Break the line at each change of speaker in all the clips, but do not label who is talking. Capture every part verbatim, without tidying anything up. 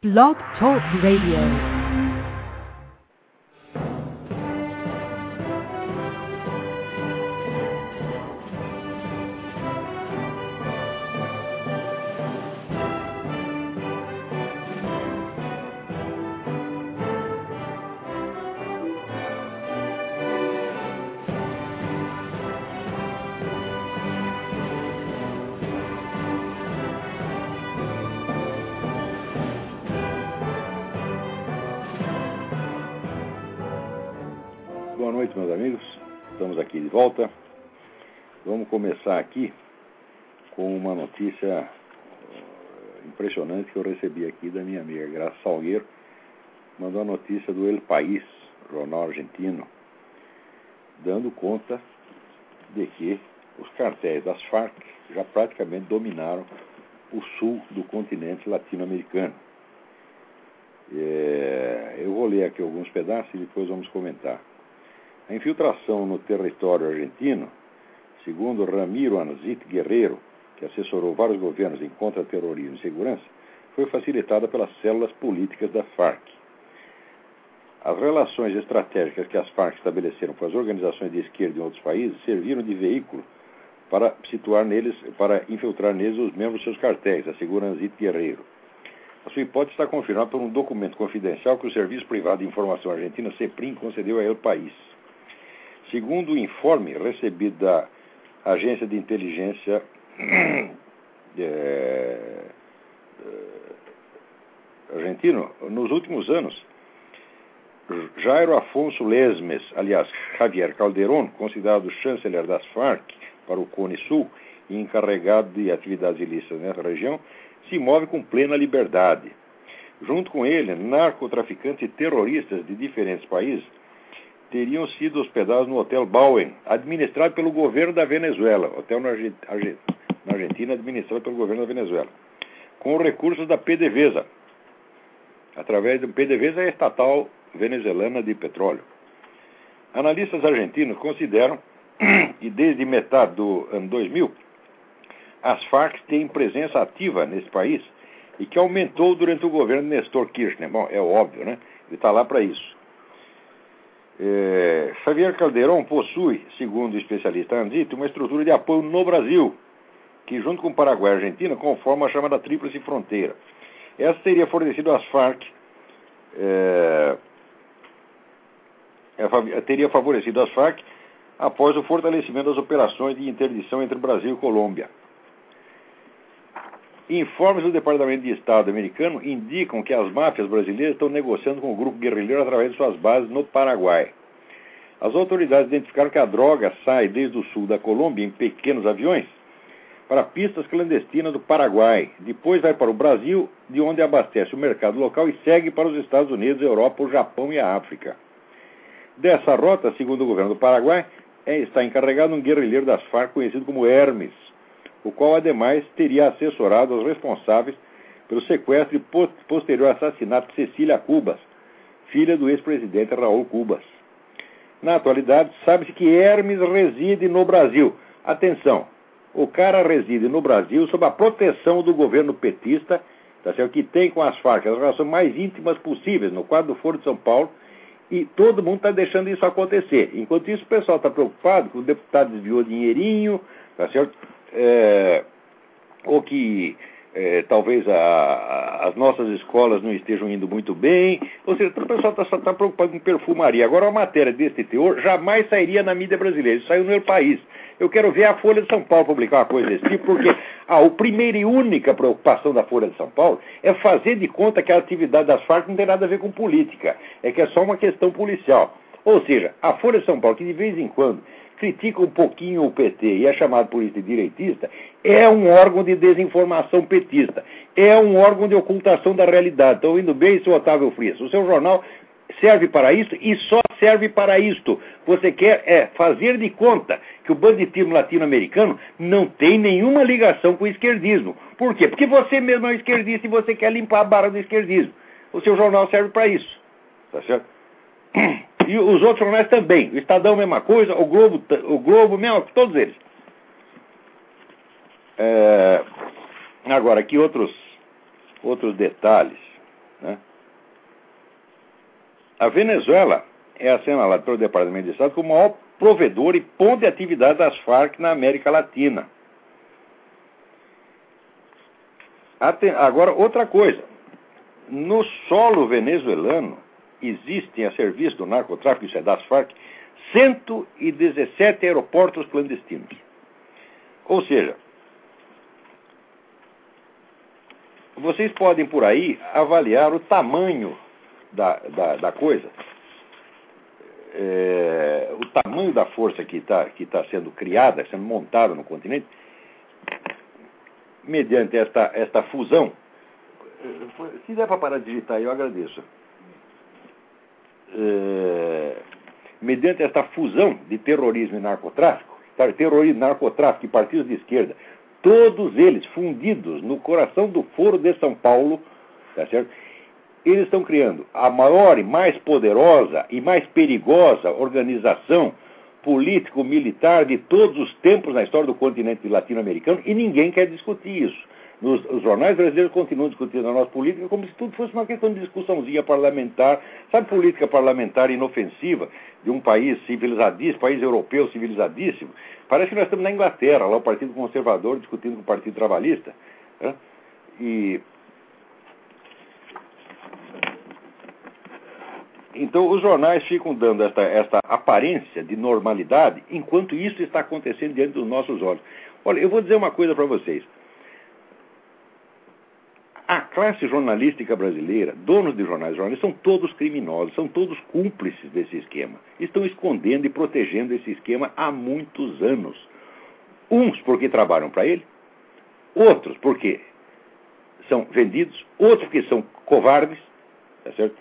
Blog Talk Radio.
Boa noite, meus amigos. Estamos aqui de volta. Vamos começar aqui com uma notícia impressionante que eu recebi aqui da minha amiga Graça Salgueiro. Mandou a notícia do El País, jornal argentino, dando conta de que os cartéis das Farc já praticamente dominaram o sul do continente latino-americano. É, eu vou ler aqui alguns pedaços e depois vamos comentar. A infiltração no território argentino, segundo Ramiro Anzit Guerreiro, que assessorou vários governos em contra-terrorismo e segurança, foi facilitada pelas células políticas da Farc. As relações estratégicas que as Farc estabeleceram com as organizações de esquerda em outros países serviram de veículo para situar neles, para infiltrar neles os membros dos seus cartéis, assegura Anzit Guerreiro. A sua hipótese está confirmada por um documento confidencial que o Serviço Privado de Informação Argentina, CEPRIM, concedeu a El País. Segundo o informe recebido da Agência de Inteligência é, é, argentino, nos últimos anos, Jairo Afonso Lesmes, aliás, Javier Calderón, considerado chanceler das Farc para o Cone Sul e encarregado de atividades ilícitas nessa região, se move com plena liberdade. Junto com ele, narcotraficantes e terroristas de diferentes países teriam sido hospedados no Hotel Bauen, administrado pelo governo da Venezuela, hotel na Argentina administrado pelo governo da Venezuela, com recursos da PDVSA, através do PDVSA, a estatal venezuelana de petróleo. Analistas argentinos consideram que desde metade do ano dois mil, as Farc têm presença ativa nesse país e que aumentou durante o governo de Néstor Kirchner. Bom, é óbvio, né? Ele está lá para isso. É, Javier Calderón possui, segundo o especialista Anzit, uma estrutura de apoio no Brasil, que junto com o Paraguai e a Argentina conforma a chamada Tríplice Fronteira. Essa teria fornecido às Farc, é, teria favorecido as Farc após o fortalecimento das operações de interdição entre Brasil e Colômbia. Informes do Departamento de Estado americano indicam que as máfias brasileiras estão negociando com o grupo guerrilheiro através de suas bases no Paraguai. As autoridades identificaram que a droga sai desde o sul da Colômbia em pequenos aviões para pistas clandestinas do Paraguai. Depois vai para o Brasil, de onde abastece o mercado local e segue para os Estados Unidos, a Europa, o Japão e a África. Dessa rota, segundo o governo do Paraguai, é, está encarregado um guerrilheiro das Farc conhecido como Hermes, o qual, ademais, teria assessorado os responsáveis pelo sequestro e posterior assassinato de Cecília Cubas, filha do ex-presidente Raul Cubas. Na atualidade, sabe-se que Hermes reside no Brasil. Atenção, o cara reside no Brasil sob a proteção do governo petista, tá certo? Que tem com as Farc as relações mais íntimas possíveis, no quadro do Foro de São Paulo, e todo mundo está deixando isso acontecer. Enquanto isso, o pessoal está preocupado que o deputado desviou dinheirinho, tá certo? É, ou que é, talvez a, a, as nossas escolas não estejam indo muito bem, ou seja, o pessoal tá, só está preocupado com perfumaria. Agora, uma matéria desse teor jamais sairia na mídia brasileira, isso saiu no El País. Eu quero ver a Folha de São Paulo publicar uma coisa desse tipo, porque a, a primeira e única preocupação da Folha de São Paulo é fazer de conta que a atividade das Farc não tem nada a ver com política, é que é só uma questão policial. Ou seja, a Folha de São Paulo, que de vez em quando critica um pouquinho o P T e é chamado por isso de direitista, é um órgão de desinformação petista, é um órgão de ocultação da realidade. Estão indo bem, seu Otávio Frias? O seu jornal serve para isso e só serve para isto. Você quer é, fazer de conta que o banditismo latino-americano não tem nenhuma ligação com o esquerdismo. Por quê? Porque você mesmo é um esquerdista e você quer limpar a barra do esquerdismo. O seu jornal serve para isso. Tá certo? E os outros jornais também. O Estadão, a mesma coisa. O Globo, o Globo mesmo, todos eles. É... Agora, aqui outros, outros detalhes. né? A Venezuela é assinalada pelo Departamento de Estado como o maior provedor e ponto de atividade das Farc na América Latina. Agora, outra coisa. No solo venezuelano existem, a serviço do narcotráfico, isso é das Farc, cento e dezessete aeroportos clandestinos. Ou seja, vocês podem por aí avaliar o tamanho da, da, da coisa, é, o tamanho da força que está que tá sendo criada, sendo montada no continente, mediante esta, esta fusão. Se der para parar de digitar, eu agradeço. É, mediante esta fusão de terrorismo e narcotráfico, sabe, terrorismo, narcotráfico e partidos de esquerda, todos eles fundidos no coração do Foro de São Paulo, tá certo? Eles estão criando a maior e mais poderosa e mais perigosa organização político-militar de todos os tempos na história do continente latino-americano, e ninguém quer discutir isso. Nos, os jornais brasileiros continuam discutindo a nossa política como se tudo fosse uma questão de discussãozinha parlamentar, sabe, política parlamentar inofensiva de um país civilizadíssimo, país europeu civilizadíssimo. Parece que nós estamos na Inglaterra, lá o Partido Conservador discutindo com o Partido Trabalhista, né? E então os jornais ficam dando esta, esta aparência de normalidade, enquanto isso está acontecendo diante dos nossos olhos. Olha, eu vou dizer uma coisa para vocês. A classe jornalística brasileira, donos de jornais jornalistas, são todos criminosos, são todos cúmplices desse esquema. Estão escondendo e protegendo esse esquema há muitos anos. Uns porque trabalham para ele, outros porque são vendidos, outros porque são covardes, tá certo?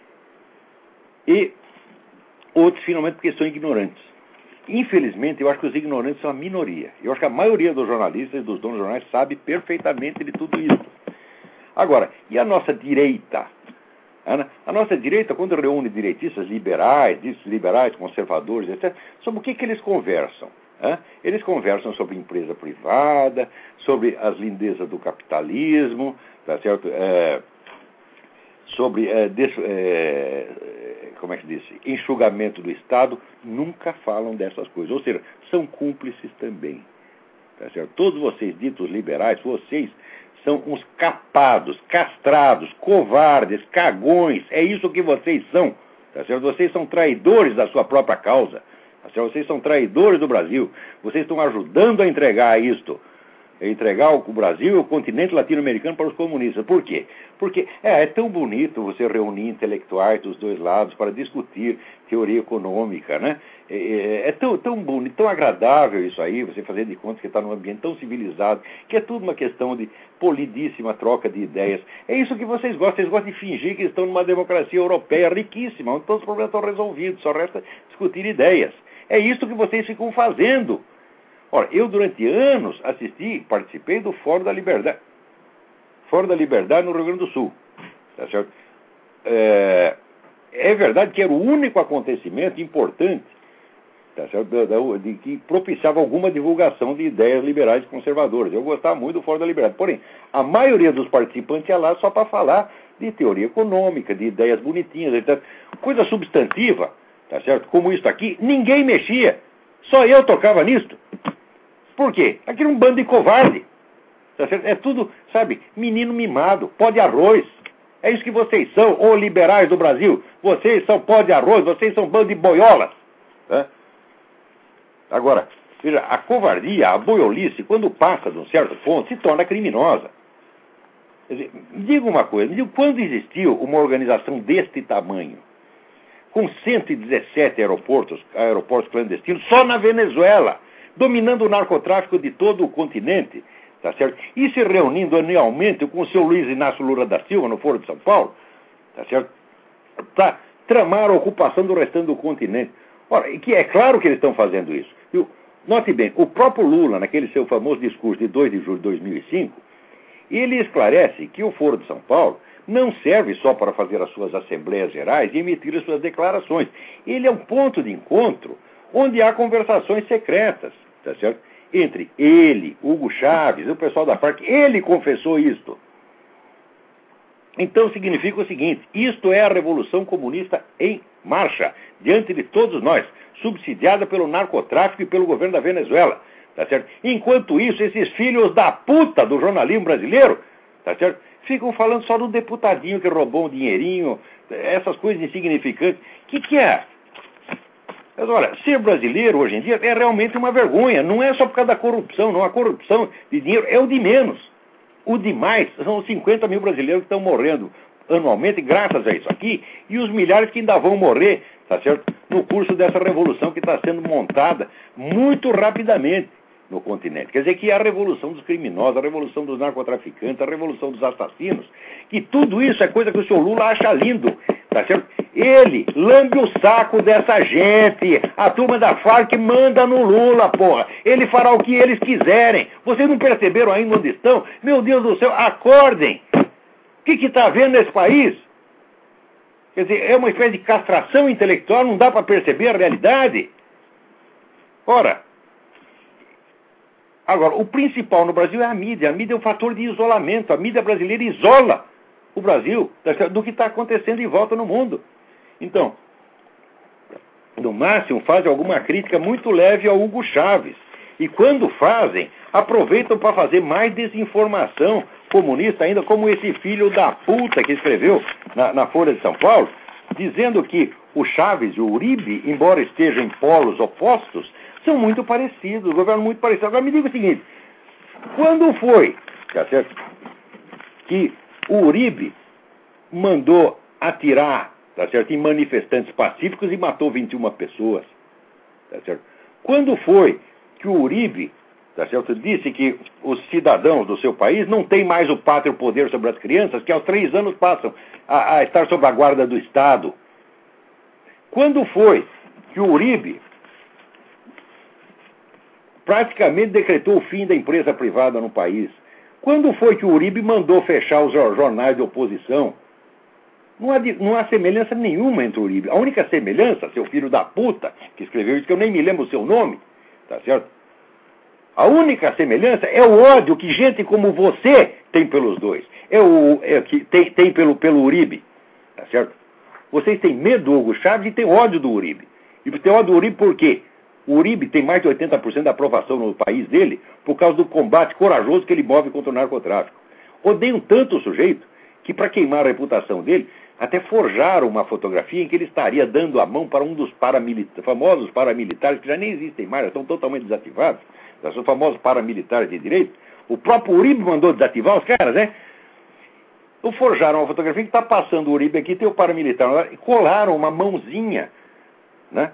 E outros, finalmente, porque são ignorantes. Infelizmente, eu acho que os ignorantes são a minoria. Eu acho que a maioria dos jornalistas e dos donos de jornais sabe perfeitamente de tudo isso. Agora, e a nossa direita? A nossa direita, quando reúne direitistas liberais, liberais, conservadores, etcétera, sobre o que, que eles conversam? Eles conversam sobre empresa privada, sobre as lindezas do capitalismo, tá certo? É, sobre, é, des, é, como é que diz? Enxugamento do Estado, nunca falam dessas coisas. Ou seja, são cúmplices também. Tá certo? Todos vocês ditos liberais, vocês são uns capados, castrados, covardes, cagões. É isso que vocês são. Tá certo? Vocês são traidores da sua própria causa. Tá certo? Vocês são traidores do Brasil. Vocês estão ajudando a entregar isto. A entregar o Brasil e o continente latino-americano para os comunistas. Por quê? Porque é, é tão bonito você reunir intelectuais dos dois lados para discutir teoria econômica, né? É, é, é tão, tão bonito, tão agradável isso aí, você fazer de conta que está num ambiente tão civilizado, que é tudo uma questão de polidíssima troca de ideias. É isso que vocês gostam, vocês gostam de fingir que estão numa democracia europeia riquíssima, onde todos os problemas estão resolvidos, só resta discutir ideias. É isso que vocês ficam fazendo. Ora, eu durante anos assisti, participei do Fórum da Liberdade, Fórum da Liberdade no Rio Grande do Sul, tá certo? É, é verdade que era o único acontecimento importante, tá certo? De, de, de, que propiciava alguma divulgação de ideias liberais e conservadoras. Eu gostava muito do Fórum da Liberdade. Porém, a maioria dos participantes ia lá só para falar de teoria econômica, de ideias bonitinhas, etcétera. Coisa substantiva, tá certo? Como isso aqui, ninguém mexia. Só eu tocava nisto. Por quê? Aquilo é um bando de covarde. Tá certo? É tudo, sabe, menino mimado, pó de arroz. É isso que vocês são, ô liberais do Brasil. Vocês são pó de arroz, vocês são bando de boiolas. Tá? Agora, veja, a covardia, a boiolice, quando passa de um certo ponto, se torna criminosa. Quer dizer, me diga uma coisa, me diga, quando existiu uma organização deste tamanho, com cento e dezessete aeroportos, aeroportos clandestinos, só na Venezuela, dominando o narcotráfico de todo o continente, tá certo? E se reunindo anualmente com o seu Luiz Inácio Lula da Silva, no Foro de São Paulo, tá certo? Para tramar a ocupação do restante do continente. Ora, e que é claro que eles estão fazendo isso. E, note bem, o próprio Lula, naquele seu famoso discurso de dois de julho de dois mil e cinco, ele esclarece que o Foro de São Paulo não serve só para fazer as suas assembleias gerais e emitir as suas declarações. Ele é um ponto de encontro onde há conversações secretas, tá certo? Entre ele, Hugo Chávez e o pessoal da Farc. Ele confessou isto. Então significa o seguinte: isto é a revolução comunista em marcha, diante de todos nós, subsidiada pelo narcotráfico e pelo governo da Venezuela, tá certo? Enquanto isso, esses filhos da puta do jornalismo brasileiro, tá certo? Ficam falando só do deputadinho que roubou um dinheirinho, essas coisas insignificantes. O que, que é? Mas olha, ser brasileiro hoje em dia é realmente uma vergonha. Não é só por causa da corrupção, não. A corrupção de dinheiro é o de menos. O demais são os cinquenta mil brasileiros que estão morrendo anualmente graças a isso aqui, e os milhares que ainda vão morrer, tá certo? No curso dessa revolução que está sendo montada muito rapidamente no continente. Quer dizer que é a revolução dos criminosos, a revolução dos narcotraficantes, a revolução dos assassinos, que tudo isso é coisa que o senhor Lula acha lindo, tá certo? Ele lambe o saco dessa gente, a turma da Farc manda no Lula, porra. Ele fará o que eles quiserem. Vocês não perceberam ainda onde estão? Meu Deus do céu, acordem! O que está havendo nesse país? Quer dizer, é uma espécie de castração intelectual, não dá para perceber a realidade. Ora, agora, o principal no Brasil é a mídia. A mídia é um fator de isolamento. A mídia brasileira isola o Brasil do que está acontecendo em volta no mundo. Então, no máximo, fazem alguma crítica muito leve ao Hugo Chávez. E quando fazem, aproveitam para fazer mais desinformação comunista ainda, como esse filho da puta que escreveu na, na Folha de São Paulo, dizendo que o Chávez e o Uribe, embora estejam em polos opostos, são muito parecidos, o governo muito parecido. Agora me diga o seguinte: quando foi, tá certo, que o Uribe mandou atirar, tá certo, em manifestantes pacíficos e matou vinte e uma pessoas? Tá certo? Quando foi que o Uribe, tá certo, disse que os cidadãos do seu país não têm mais o pátrio poder sobre as crianças, que aos três anos passam a, a estar sob a guarda do Estado? Quando foi que o Uribe praticamente decretou o fim da empresa privada no país? Quando foi que o Uribe mandou fechar os jornais de oposição? Não há, não há semelhança nenhuma entre o Uribe. A única semelhança, seu filho da puta, que escreveu isso, que eu nem me lembro o seu nome, tá certo? A única semelhança é o ódio que gente como você tem pelos dois. É o é, que tem, tem pelo, pelo Uribe, tá certo? Vocês têm medo do Hugo Chávez e têm ódio do Uribe. E tem ódio do Uribe por quê? O Uribe tem mais de oitenta por cento da aprovação no país dele por causa do combate corajoso que ele move contra o narcotráfico. Odeiam tanto o sujeito que, para queimar a reputação dele, até forjaram uma fotografia em que ele estaria dando a mão para um dos paramilita- famosos paramilitares, que já nem existem mais, já estão totalmente desativados, os famosos paramilitares de direito. O próprio Uribe mandou desativar os caras, né? Então forjaram uma fotografia que está passando o Uribe aqui, tem o paramilitar lá, e colaram uma mãozinha, né?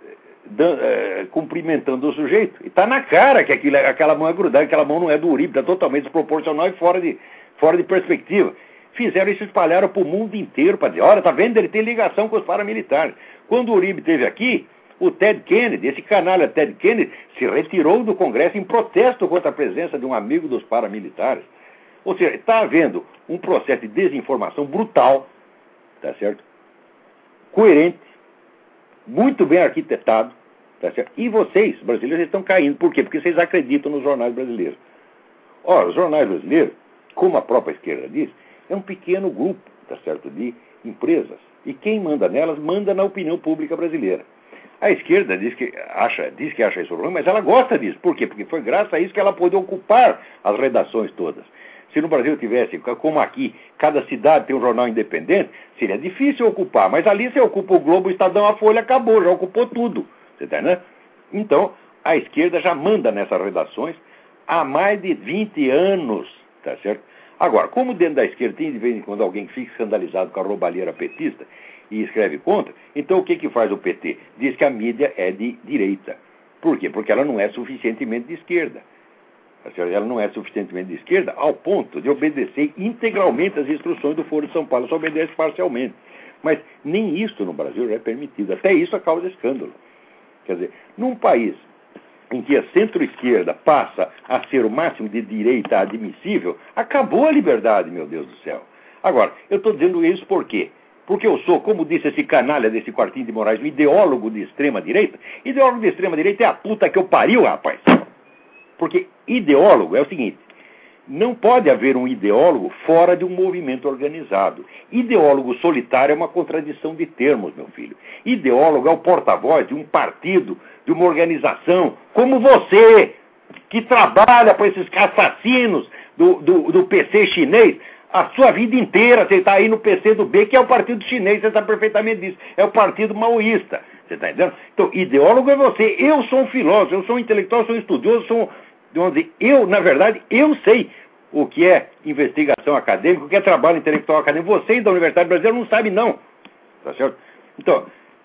Dan, é, cumprimentando o sujeito. E está na cara que aquilo, aquela mão é grudada, aquela mão não é do Uribe, está totalmente desproporcional e fora de, fora de perspectiva. Fizeram isso, espalharam para o mundo inteiro para dizer: olha, tá vendo? Ele tem ligação com os paramilitares. Quando o Uribe esteve aqui, o Ted Kennedy, esse canalha Ted Kennedy, se retirou do Congresso em protesto contra a presença de um amigo dos paramilitares. Ou seja, está havendo um processo de desinformação brutal, tá certo? Coerente, muito bem arquitetado, tá certo? E vocês, brasileiros, estão caindo. Por quê? Porque vocês acreditam nos jornais brasileiros. Ora, os jornais brasileiros, como a própria esquerda diz, é um pequeno grupo, tá certo, de empresas. E quem manda nelas, manda na opinião pública brasileira. A esquerda diz que acha, diz que acha isso ruim, mas ela gosta disso. Por quê? Porque foi graças a isso que ela pôde ocupar as redações todas. Se no Brasil tivesse, como aqui, cada cidade tem um jornal independente, seria difícil ocupar. Mas ali você ocupa o Globo, o Estadão, a Folha, acabou, já ocupou tudo. Você tá, né? Então, a esquerda já manda nessas redações há mais de vinte anos, tá certo? Agora, como dentro da esquerda tem de vez em quando alguém que fica escandalizado com a roubalheira petista e escreve contra, então o que, que faz o P T? Diz que a mídia é de direita. Por quê? Porque ela não é suficientemente de esquerda. Ela não é suficientemente de esquerda ao ponto de obedecer integralmente às instruções do Foro de São Paulo. Só obedece parcialmente. Mas nem isso no Brasil já é permitido. Até isso causa escândalo. Quer dizer, num país em que a centro-esquerda passa a ser o máximo de direita admissível, acabou a liberdade, meu Deus do céu. Agora, eu estou dizendo isso por quê? Porque eu sou, como disse esse canalha desse Quartinho de Moraes, um ideólogo de extrema-direita. Ideólogo de extrema-direita é a puta que eu pariu, rapaz. Porque ideólogo é o seguinte: não pode haver um ideólogo fora de um movimento organizado. Ideólogo solitário é uma contradição de termos, meu filho. Ideólogo é o porta-voz de um partido, de uma organização, como você, que trabalha para esses assassinos do, do, do P C chinês a sua vida inteira. Você está aí no P C do B, que é o partido chinês, você sabe perfeitamente disso. É o partido maoísta. Você está entendendo? Então, ideólogo é você. Eu sou um filósofo, eu sou um intelectual, sou um estudioso, sou um... Vamos dizer, eu, na verdade, eu sei o que é investigação acadêmica, o que é trabalho intelectual acadêmico. Vocês da Universidade Brasileira não sabem, não. Tá certo? Então,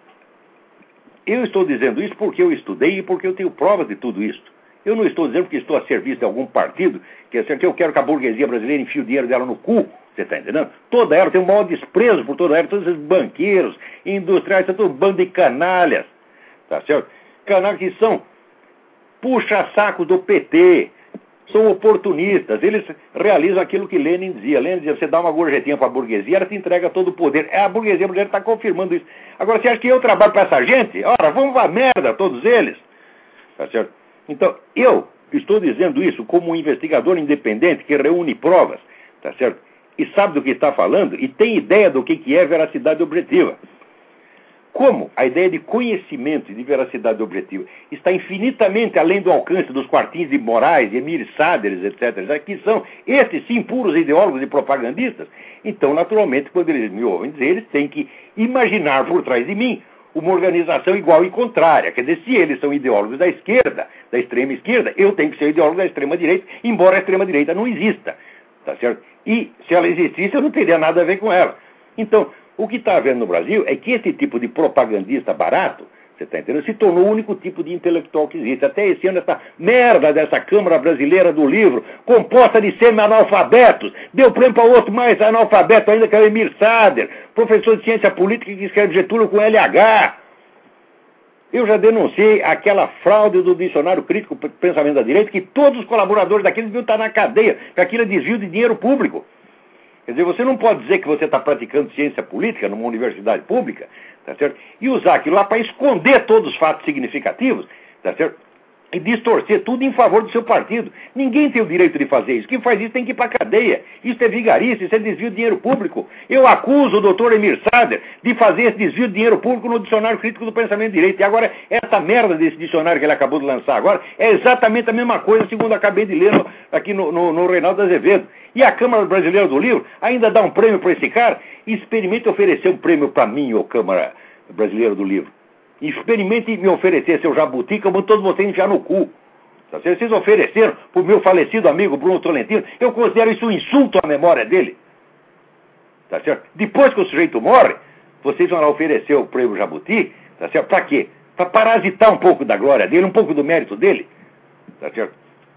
eu estou dizendo isso porque eu estudei e porque eu tenho provas de tudo isso. Eu não estou dizendo porque estou a serviço de algum partido, que é que eu quero que a burguesia brasileira enfie o dinheiro dela no cu. Você está entendendo? Toda ela tem um maior desprezo por toda ela, todos esses banqueiros, industriais, todo um bando de canalhas. Tá certo? Canalhas que são puxa-saco do P T, são oportunistas, eles realizam aquilo que Lenin dizia. Lenin dizia, você dá uma gorjetinha para a burguesia, ela te entrega todo o poder. É, a burguesia brasileira está confirmando isso. Agora, você acha que eu trabalho para essa gente? Ora, vamos à merda, todos eles. Tá certo? Então, eu estou dizendo isso como um investigador independente que reúne provas, tá certo? E sabe do que está falando e tem ideia do que é veracidade objetiva. Como a ideia de conhecimento e de veracidade objetiva está infinitamente além do alcance dos quartinhos de Moraes, Emir Saderes, etcétera, que são estes sim puros ideólogos e propagandistas, então, naturalmente, quando eles me ouvem dizer, eles têm que imaginar por trás de mim uma organização igual e contrária. Quer dizer, se eles são ideólogos da esquerda, da extrema esquerda, eu tenho que ser ideólogo da extrema direita, embora a extrema direita não exista. Tá certo? E se ela existisse, eu não teria nada a ver com ela. Então, o que está havendo no Brasil é que esse tipo de propagandista barato, você está entendendo, se tornou o único tipo de intelectual que existe. Até esse ano, essa merda dessa Câmara Brasileira do Livro, composta de semi-analfabetos, deu prêmio para outro mais analfabeto ainda, que é o Emir Sader, professor de ciência política que escreve Getúlio com L H. Eu já denunciei aquela fraude do dicionário crítico do pensamento da direita, que todos os colaboradores daquilo deviam estar na cadeia, que aquilo é desvio de dinheiro público. Quer dizer, você não pode dizer que você está praticando ciência política numa universidade pública, tá certo? E usar aquilo lá para esconder todos os fatos significativos, tá certo? E distorcer tudo em favor do seu partido. Ninguém tem o direito de fazer isso. Quem faz isso tem que ir para a cadeia. Isso é vigarice, isso é desvio de dinheiro público. Eu acuso o doutor Emir Sader de fazer esse desvio de dinheiro público no dicionário crítico do pensamento direito. E agora, essa merda desse dicionário que ele acabou de lançar agora é exatamente a mesma coisa, segundo acabei de ler no, aqui no, no, no Reinaldo Azevedo. E a Câmara Brasileira do Livro ainda dá um prêmio para esse cara. Experimente oferecer um prêmio para mim, ô Câmara Brasileira do Livro. Experimente me oferecer seu jabuti, que eu vou todos vocês enfiar no cu. Tá certo? Vocês ofereceram para o meu falecido amigo Bruno Tolentino, eu considero isso um insulto à memória dele. Tá certo? Depois que o sujeito morre, vocês vão lá oferecer o prêmio jabuti, tá certo? Para quê? Para parasitar um pouco da glória dele, um pouco do mérito dele. Tá certo?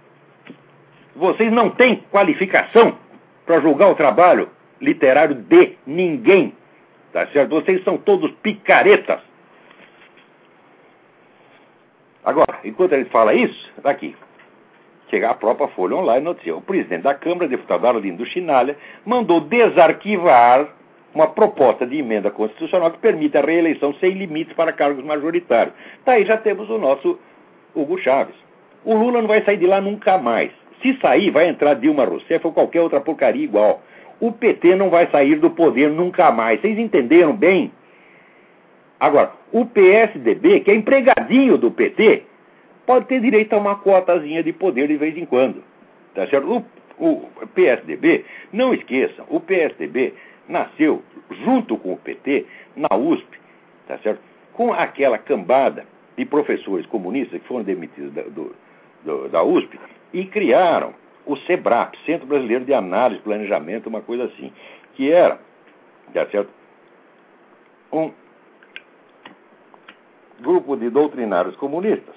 Vocês não têm qualificação para julgar o trabalho literário de ninguém. Tá certo? Vocês são todos picaretas. Agora, enquanto ele fala isso, está aqui. Chega a própria Folha Online, notícia. O presidente da Câmara, deputado Arlindo Chinalha, mandou desarquivar uma proposta de emenda constitucional que permite a reeleição sem limites para cargos majoritários. Tá aí, já temos o nosso Hugo Chávez. O Lula não vai sair de lá nunca mais. Se sair, vai entrar Dilma Rousseff ou qualquer outra porcaria igual. O P T não vai sair do poder nunca mais. Vocês entenderam bem? Agora, o P S D B, que é empregadinho do P T, pode ter direito a uma cotazinha de poder de vez em quando. Tá certo? O, o P S D B, não esqueçam, o P S D B nasceu junto com o P T na U S P, tá certo? Com aquela cambada de professores comunistas que foram demitidos da, do, do, da U S P e criaram o SEBRAP, Centro Brasileiro de Análise e Planejamento, uma coisa assim, que era, tá certo? Um grupo de doutrinários comunistas,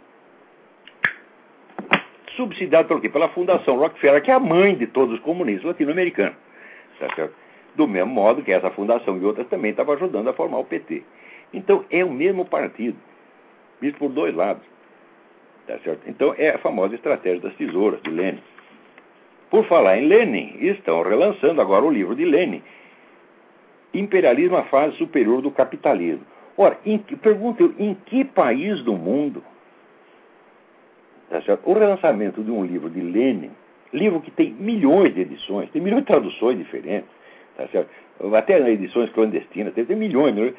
subsidiado pelo quê? Pela Fundação Rockefeller, que é a mãe de todos os comunistas latino-americanos. Tá certo? Do mesmo modo que essa fundação e outras também estavam ajudando a formar o P T. Então, é o mesmo partido, visto por dois lados. Tá certo? Então, é a famosa estratégia das tesouras, de Lenin. Por falar em Lenin, estão relançando agora o livro de Lenin, Imperialismo, a fase superior do capitalismo. Ora, em, pergunto eu, em que país do mundo, tá certo? O relançamento de um livro de Lenin livro que tem milhões de edições, tem milhões de traduções diferentes, tá certo? Até edições clandestinas, tem, tem milhões, milhões.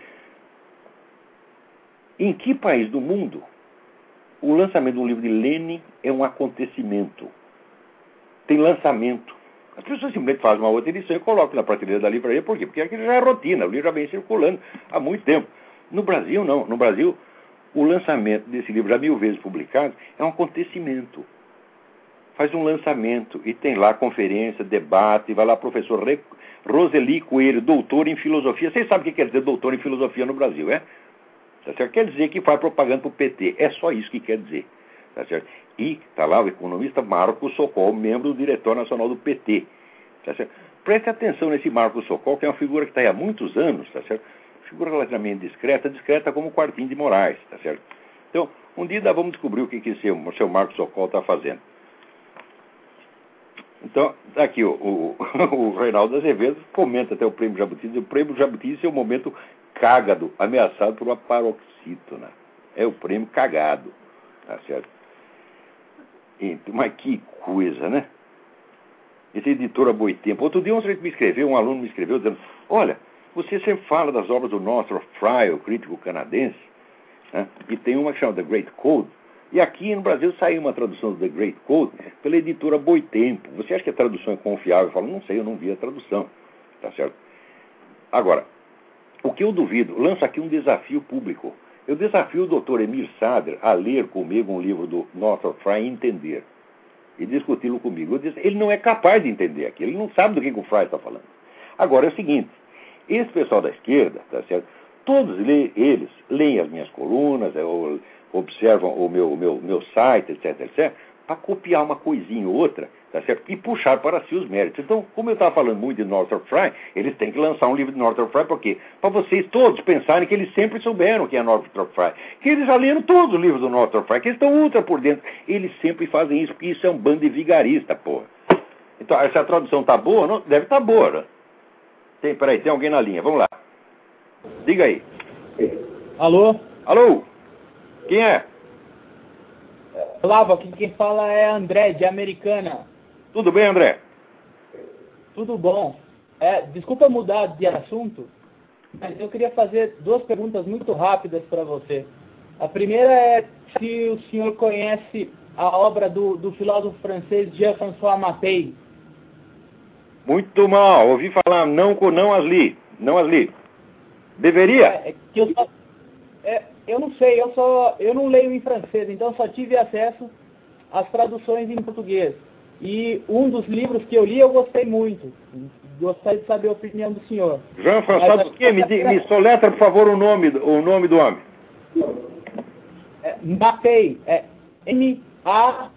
Em que país do mundo o lançamento de um livro de Lenin é um acontecimento? Tem lançamento. As pessoas simplesmente fazem uma outra edição e colocam na prateleira da livraria. Por quê? Porque aquilo já é rotina, o livro já vem circulando há muito tempo. No Brasil, não. No Brasil, o lançamento desse livro, já mil vezes publicado, é um acontecimento. Faz um lançamento e tem lá conferência, debate, vai lá professor Re... Roseli Coelho, doutor em filosofia. Vocês sabem o que quer dizer doutor em filosofia no Brasil, é? Tá certo? Quer dizer que faz propaganda para o P T. É só isso que quer dizer. Tá certo? E está lá o economista Marcos Sokol, membro do Diretório Nacional do P T. Tá certo? Preste atenção nesse Marcos Sokol, que é uma figura que está aí há muitos anos, tá certo? Figura relativamente discreta, discreta como o Quartinho de Moraes, tá certo? Então, um dia nós vamos descobrir o que, que esse, o seu Marcos Sokol está fazendo. Então, aqui o, o, o Reinaldo Azevedo comenta até o prêmio Jabuti, o prêmio Jabuti é o momento cágado, ameaçado por uma paroxítona. É o prêmio cagado, tá certo? Então, mas que coisa, né? Esse editor a boitempo. Outro dia um sujeito me escreveu, um aluno me escreveu dizendo: olha, você sempre fala das obras do Northrop Frye, o crítico canadense, né? E tem uma que chama The Great Code. E aqui no Brasil saiu uma tradução do The Great Code pela editora Boitempo. Você acha que a tradução é confiável? Eu falo, não sei, eu não vi a tradução. Tá certo? Agora, o que eu duvido, lança aqui um desafio público. Eu desafio o doutor Emir Sader a ler comigo um livro do Northrop Frye e entender. E discuti-lo comigo. Eu disse, ele não é capaz de entender aquilo, ele não sabe do que, que o Frye está falando. Agora é o seguinte, esse pessoal da esquerda, tá certo? Todos eles leem as minhas colunas, ou observam o meu, meu, meu site, etc, etcétera, para copiar uma coisinha ou outra, tá certo? E puxar para si os méritos. Então, como eu estava falando muito de Northrop Frye, eles têm que lançar um livro de Northrop Frye, por quê? Para vocês todos pensarem que eles sempre souberam quem é Northrop Frye, que eles já leram todos os livros do Northrop Frye, que eles estão ultra por dentro. Eles sempre fazem isso, porque isso é um bando de vigarista, porra. Então, se a tradução tá boa, não, deve estar tá boa, né? Tem, peraí, tem alguém na linha, vamos lá. Diga aí.
Alô?
Alô? Quem é?
Olá, aqui quem fala é André, de Americana.
Tudo bem, André?
Tudo bom. É, desculpa mudar de assunto, mas eu queria fazer duas perguntas muito rápidas para você. A primeira é se o senhor conhece a obra do, do filósofo francês Jean-François Mattei.
Muito mal, ouvi falar, não, não as li, não as li. Deveria?
É, é que eu, só, é, eu não sei, eu, só, eu não leio em francês, então só tive acesso às traduções em português. E um dos livros que eu li eu gostei muito. Gostaria de saber a opinião do senhor.
Jean-François do quê? Me, me soletra, por favor, o nome, o nome do homem.
É, Mattei, é M A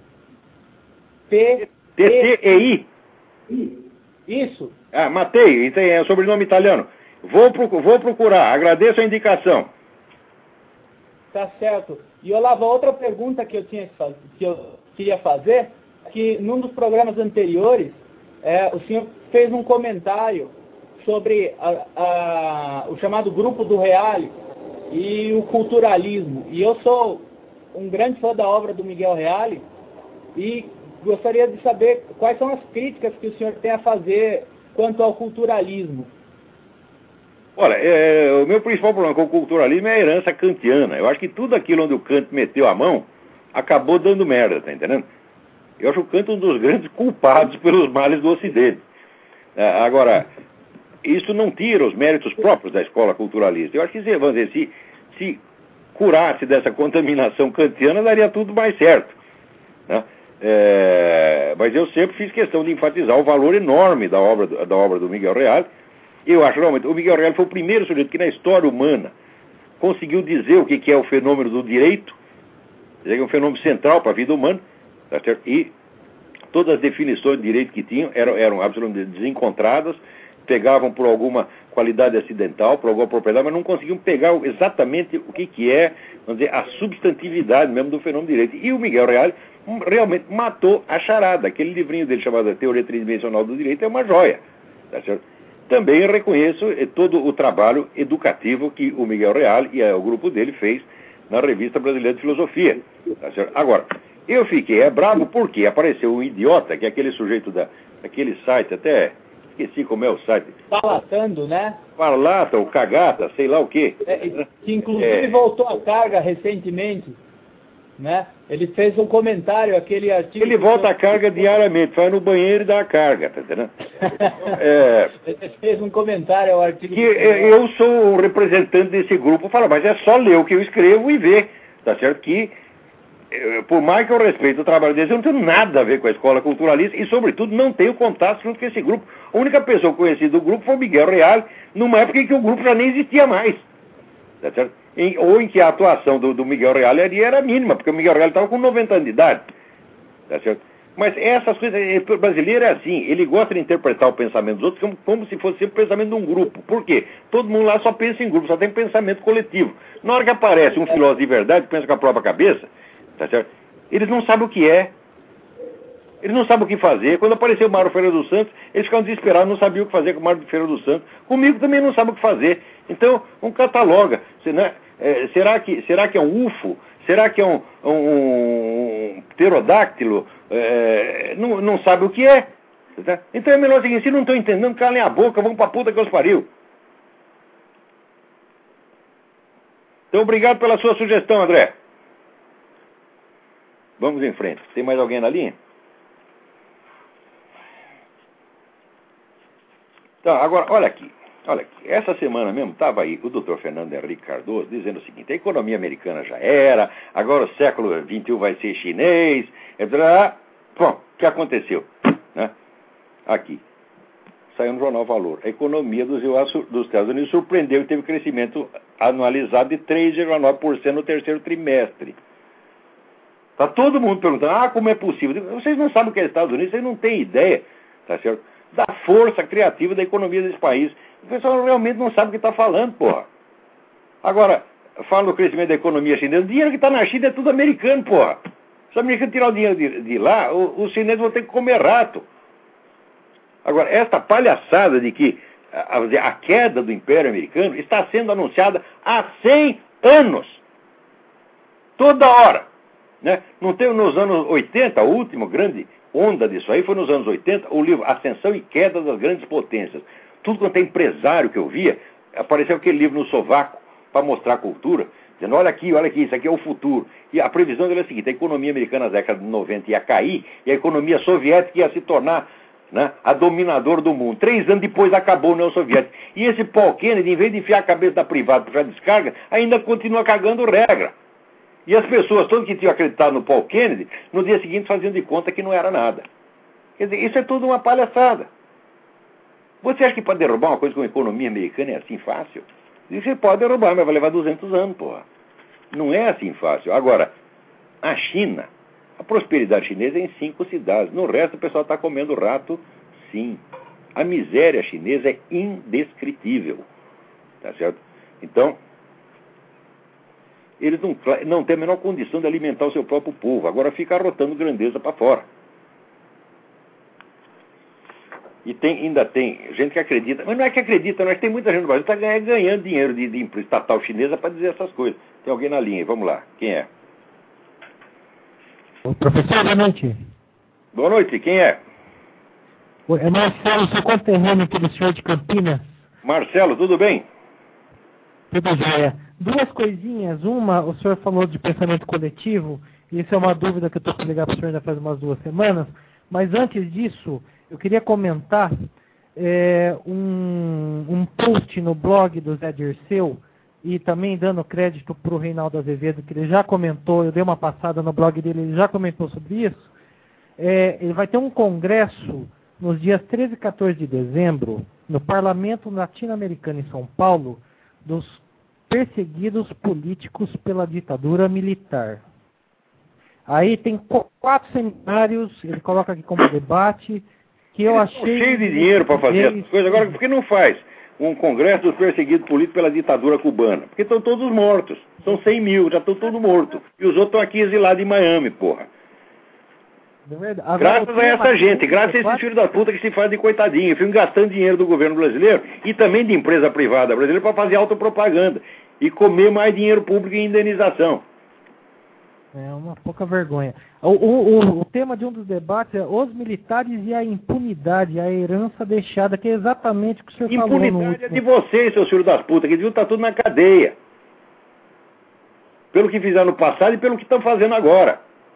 T
T T E I.
Isso.
Ah, Mattei, então é um sobrenome italiano. Vou, vou procurar, agradeço a indicação.
Tá certo. E Olavo, outra pergunta que eu, tinha que, fazer, que eu queria fazer, que num dos programas anteriores, é, o senhor fez um comentário sobre a, a, o chamado Grupo do Reale e o culturalismo. E eu sou um grande fã da obra do Miguel Reale e gostaria de saber quais são as críticas que o senhor tem a fazer quanto ao culturalismo.
Olha, é, o meu principal problema com o culturalismo é a herança kantiana. Eu acho que tudo aquilo onde o Kant meteu a mão acabou dando merda, tá entendendo? Eu acho o Kant um dos grandes culpados pelos males do Ocidente. É, agora, isso não tira os méritos próprios da escola culturalista. Eu acho que, vamos dizer, se, se curasse dessa contaminação kantiana, daria tudo mais certo, né? É, mas eu sempre fiz questão de enfatizar o valor enorme da obra, da obra do Miguel Reale. Eu acho realmente, o Miguel Reale foi o primeiro sujeito que na história humana conseguiu dizer o que é o fenômeno do direito, que é um fenômeno central para a vida humana, tá certo? E todas as definições de direito que tinham eram, eram absolutamente desencontradas, pegavam por alguma qualidade acidental, por alguma propriedade, mas não conseguiam pegar exatamente o que, que é, vamos dizer, a substantividade mesmo do fenômeno do direito. E o Miguel Reale realmente matou a charada. Aquele livrinho dele chamado Teoria Tridimensional do Direito é uma joia, tá certo? Também reconheço todo o trabalho educativo que o Miguel Reale e o grupo dele fez na Revista Brasileira de Filosofia. Tá certo? Agora, Eu fiquei é bravo porque apareceu um idiota, que é aquele sujeito da, daquele site, até esqueci como é o site.
Palatando, né?
Parlata ou Cagata, sei lá o quê.
É, que inclusive
É.
voltou à carga recentemente, né? Ele fez um comentário, aquele artigo...
Ele volta a carga diariamente, vai no banheiro e dá a carga, tá entendendo? É,
Ele fez um comentário ao artigo...
que eu sou o representante desse grupo, fala, mas é só ler o que eu escrevo e ver, tá certo? Que, por mais que eu respeite o trabalho deles, eu não tenho nada a ver com a escola culturalista e, sobretudo, não tenho contato junto com esse grupo. A única pessoa conhecida do grupo foi o Miguel Reale, numa época em que o grupo já nem existia mais, tá certo? Em, ou em que a atuação do, do Miguel Reale ali era mínima, porque o Miguel Reale estava com noventa anos de idade, tá certo? Mas essas coisas, o brasileiro é assim, ele gosta de interpretar o pensamento dos outros como, como se fosse sempre o pensamento de um grupo. Por quê? Todo mundo lá só pensa em grupo, só tem pensamento coletivo. Na hora que aparece um filósofo de verdade que pensa com a própria cabeça, tá certo? Eles não sabem o que é. Eles não sabem o que fazer. Quando apareceu o Mário Ferreira dos Santos, eles ficaram desesperados, não sabiam o que fazer com o Mário Ferreira dos Santos. Comigo também não sabe o que fazer. Então, um cataloga. Né? É, será, que, será que é um U F O? Será que é um, um, um pterodáctilo? É, não, não sabe o que é. Tá? Então é melhor o seguinte, se não estão entendendo, calem a boca, vão pra puta que os pariu. Então, obrigado pela sua sugestão, André. Vamos em frente. Tem mais alguém na linha? Então, agora, olha aqui. Olha aqui. Essa semana mesmo estava aí o doutor Fernando Henrique Cardoso dizendo o seguinte: a economia americana já era, agora o século vinte e um vai ser chinês. Etc. Bom, o que aconteceu? Né? Aqui. Saiu no jornal Valor. A economia dos, dos Estados Unidos surpreendeu e teve crescimento anualizado de três vírgula nove por cento no terceiro trimestre. Está todo mundo perguntando, ah, como é possível? Vocês não sabem o que é Estados Unidos, vocês não têm ideia, tá certo? Da força criativa da economia desse país. O pessoal realmente não sabe o que está falando, porra. Agora, fala do crescimento da economia chinesa, o dinheiro que está na China é tudo americano, porra. Se o americano tirar o dinheiro de, de lá, o, os chineses vão ter que comer rato. Agora, esta palhaçada de que a, a queda do Império Americano está sendo anunciada há cem anos. Toda hora. Né? Não teve nos anos oitenta, a última grande onda disso aí foi nos anos oitenta, o livro Ascensão e Queda das Grandes Potências. Tudo quanto é empresário que eu via, apareceu aquele livro no sovaco para mostrar a cultura, dizendo, olha aqui, olha aqui, isso aqui é o futuro. E a previsão dele é a seguinte: a economia americana na década de noventa ia cair e a economia soviética ia se tornar, né, a dominadora do mundo. Três anos depois acabou a União Soviética. E esse Paul Kennedy, em vez de enfiar a cabeça da privada para descarga, ainda continua cagando regra. E as pessoas, todas que tinham acreditado no Paul Kennedy, no dia seguinte faziam de conta que não era nada. Quer dizer, isso é tudo uma palhaçada. Você acha que para derrubar uma coisa como a economia americana é assim fácil? Você pode derrubar, mas vai levar duzentos anos, porra. Não é assim fácil. Agora, a China, a prosperidade chinesa é em cinco cidades. No resto o pessoal está comendo rato, sim. A miséria chinesa é indescritível. Tá certo? Então, eles não, não têm a menor condição de alimentar o seu próprio povo. Agora fica arrotando grandeza para fora. E tem, ainda tem gente que acredita, mas não é que acredita, não é que tem muita gente no Brasil que está ganhando dinheiro de, de empresa estatal chinesa para dizer essas coisas. Tem alguém na linha, vamos lá. Quem é?
O professor, boa noite.
Boa noite, quem é?
É Marcelo, seu conterrâneo aqui do senhor de Campinas.
Marcelo, tudo bem?
Tudo jóia. Duas coisinhas. Uma, o senhor falou de pensamento coletivo, e isso é uma dúvida que eu estou para ligar para o senhor ainda faz umas duas semanas, mas antes disso, eu queria comentar é, um, um post no blog do Zé Dirceu, e também dando crédito para o Reinaldo Azevedo, que ele já comentou, eu dei uma passada no blog dele, ele já comentou sobre isso. É, ele vai ter um congresso nos dias treze e quatorze de dezembro, no Parlamento Latino-Americano em São Paulo, dos perseguidos políticos pela ditadura militar. Aí tem quatro seminários, ele coloca aqui como debate, que eu achei...
Cheio de dinheiro para fazer essas coisas. Agora, por que não faz um congresso dos perseguidos políticos pela ditadura cubana? Porque estão todos mortos. São cem mil, já estão todos mortos. E os outros estão aqui exilados em Miami, porra. Agora, graças a essa gente, graças a esses filhos da puta que se fazem de coitadinho, ficam gastando dinheiro do governo brasileiro e também de empresa privada brasileira para fazer autopropaganda e comer mais dinheiro público em indenização.
É uma pouca vergonha. O, o, o tema de um dos debates é os militares e a impunidade, a herança deixada, que é exatamente o que o senhor falou no último.
Impunidade é de vocês, seus filhos das putas, que deviam estar tudo na cadeia. Pelo que fizeram no passado e pelo que estão fazendo agora.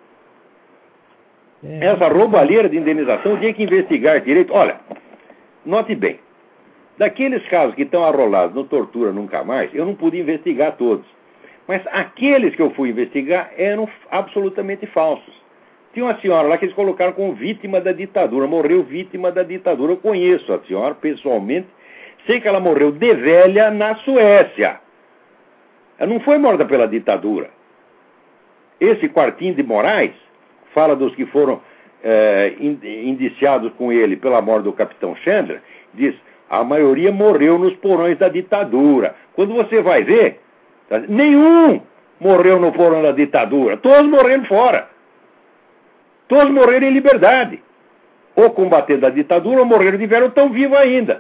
É, Essa roubalheira de indenização tinha que investigar direito. Olha, note bem, daqueles casos que estão arrolados no Tortura Nunca Mais, eu não pude investigar todos. Mas aqueles que eu fui investigar eram absolutamente falsos. Tinha uma senhora lá que eles colocaram como vítima da ditadura, morreu vítima da ditadura. Eu conheço a senhora pessoalmente, sei que ela morreu de velha na Suécia. Ela não foi morta pela ditadura. Esse Quartinho de Moraes fala dos que foram é, indiciados com ele pela morte do capitão Chandler, diz, a maioria morreu nos porões da ditadura. Quando você vai ver, nenhum morreu no porão da ditadura. Todos morreram fora. Todos morreram em liberdade. Ou combatendo a ditadura, ou morreram de velho, ou estão vivos ainda.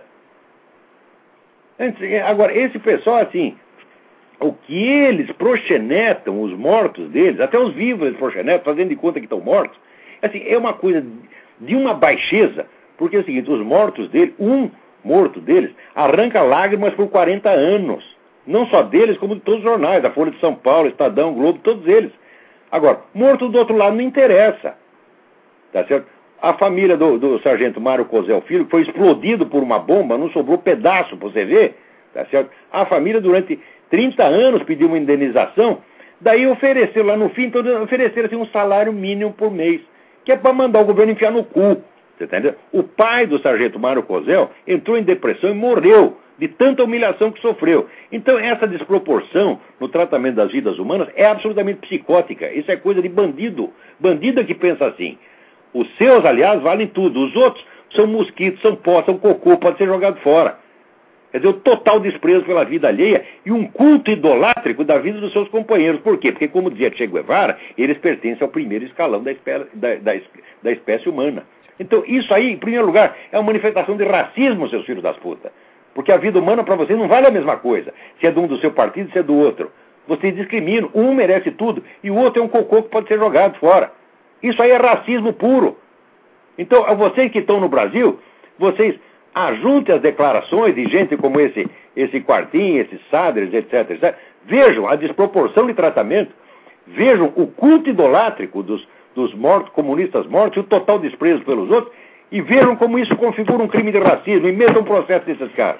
Agora, esse pessoal, assim, o que eles proxenetam, os mortos deles, até os vivos eles proxenetam, fazendo de conta que estão mortos, assim, é uma coisa de uma baixeza, porque é o seguinte, os mortos deles, um morto deles, arranca lágrimas por quarenta anos. Não só deles, como de todos os jornais, a Folha de São Paulo, Estadão, Globo, todos eles. Agora, morto do outro lado não interessa. Tá certo? A família do, do sargento Mário Cosel Filho foi explodido por uma bomba, não sobrou pedaço para você ver. Tá certo? A família, durante trinta anos, pediu uma indenização, daí ofereceram lá no fim, então ofereceram assim, um salário mínimo por mês, que é para mandar o governo enfiar no cu. Você tá entendendo? O pai do sargento Mário Cosel entrou em depressão e morreu de tanta humilhação que sofreu. Então, essa desproporção no tratamento das vidas humanas é absolutamente psicótica. Isso é coisa de bandido. Bandido é que pensa assim. Os seus, aliás, valem tudo. Os outros são mosquitos, são pó, são cocô, pode ser jogado fora. Quer dizer, o total desprezo pela vida alheia e um culto idolátrico da vida dos seus companheiros. Por quê? Porque, como dizia Che Guevara, eles pertencem ao primeiro escalão da espécie, da, da, da espécie humana. Então, isso aí, em primeiro lugar, é uma manifestação de racismo, seus filhos das putas. Porque a vida humana para vocês não vale a mesma coisa. Se é de um do seu partido, se é do outro. Vocês discriminam. Um merece tudo e o outro é um cocô que pode ser jogado fora. Isso aí é racismo puro. Então, vocês que estão no Brasil, vocês ajuntem as declarações de gente como esse, esse Quartinho, esses Sadres, etc, etcétera. Vejam a desproporção de tratamento. Vejam o culto idolátrico dos, dos mortos, comunistas mortos, e o total desprezo pelos outros. E vejam como isso configura um crime de racismo e metam um processo desses caras.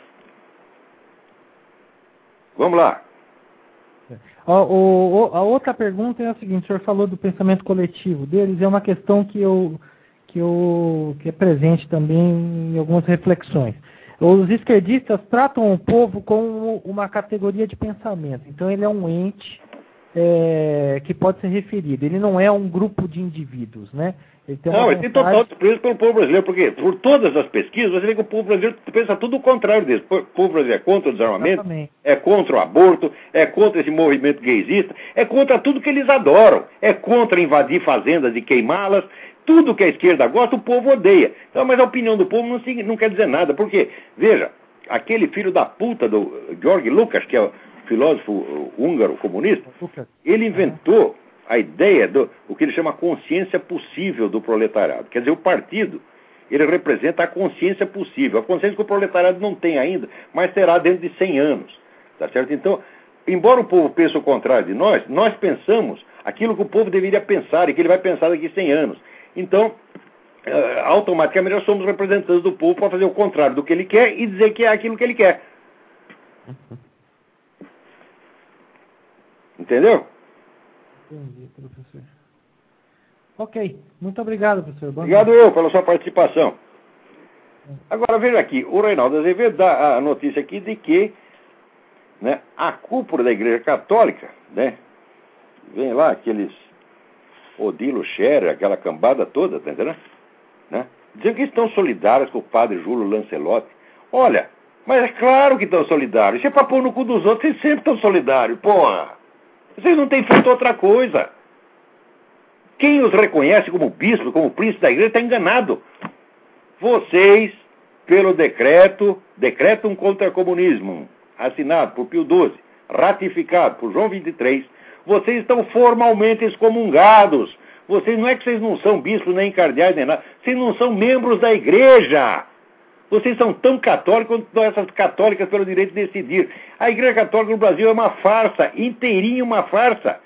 Vamos lá.
A, o, a outra pergunta é a seguinte, o senhor falou do pensamento coletivo deles, é uma questão que, eu, que, eu, que é presente também em algumas reflexões. Os esquerdistas tratam o povo como uma categoria de pensamento, então ele é um ente é, que pode ser referido, ele não é um grupo de indivíduos, né? Ele tem
não, ele tem total desprezo pelo povo brasileiro, porque por todas as pesquisas você vê que o povo brasileiro pensa tudo o contrário desse. O povo brasileiro é contra o desarmamento, exatamente, é contra o aborto, é contra esse movimento gaysista, é contra tudo que eles adoram, é contra invadir fazendas e queimá-las, tudo que a esquerda gosta o povo odeia. Então, mas a opinião do povo não, não quer dizer nada, porque, veja, aquele filho da puta do Georg Lukács, que é o filósofo húngaro comunista, ele inventou a ideia do o que ele chama consciência possível do proletariado. Quer dizer, o partido, ele representa a consciência possível, a consciência que o proletariado não tem ainda, mas terá dentro de cem anos. Tá certo? Então, embora o povo pense o contrário de nós, nós pensamos aquilo que o povo deveria pensar e que ele vai pensar daqui a cem anos. Então, automaticamente nós somos representantes do povo para fazer o contrário do que ele quer e dizer que é aquilo que ele quer. Entendeu?
Entendi, professor. Ok, muito obrigado, professor. Boa
obrigado
noite.
eu pela sua participação. Agora veja aqui, o Reinaldo Azevedo dá a notícia aqui de que, né, a cúpula da Igreja Católica, né, vem lá aqueles Odilo Scherer, aquela cambada toda, tá entendendo? Né, dizendo que estão solidários com o padre Júlio Lancelotti. Olha, mas é claro que estão solidários. Se é pra pôr no cu dos outros, vocês sempre estão solidários, porra. Vocês não têm feito outra coisa. Quem os reconhece como bispo, como príncipe da igreja, está enganado. Vocês, pelo decreto, Decretum contra Comunismo, assinado por Pio doze, ratificado por João vinte e três, Vocês estão formalmente excomungados. Vocês, não é que vocês não são bispos, nem cardeais, nem nada. Vocês não são membros da igreja. Vocês são tão católicos quanto essas católicas pelo direito de decidir. A Igreja Católica no Brasil é uma farsa, inteirinho uma farsa.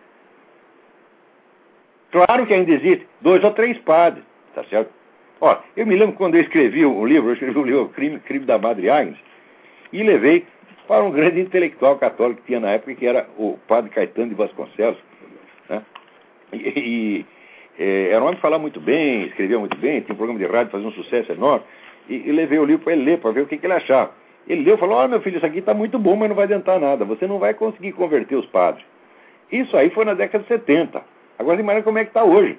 Claro que ainda existe dois ou três padres, tá certo? Ó, eu me lembro quando eu escrevi o livro, eu escrevi o livro Crime, Crime da Madre Agnes, e levei para um grande intelectual católico que tinha na época, que era o padre Caetano de Vasconcelos, né? E, e é, era um homem que falava muito bem, escrevia muito bem, tinha um programa de rádio, fazia um sucesso enorme, e, e levei o livro para ele ler, para ver o que, que ele achava. Ele leu e falou: olha, meu filho, isso aqui está muito bom, mas não vai adiantar nada, você não vai conseguir converter os padres. Isso aí foi na década de setenta. Agora imagina como é que está hoje.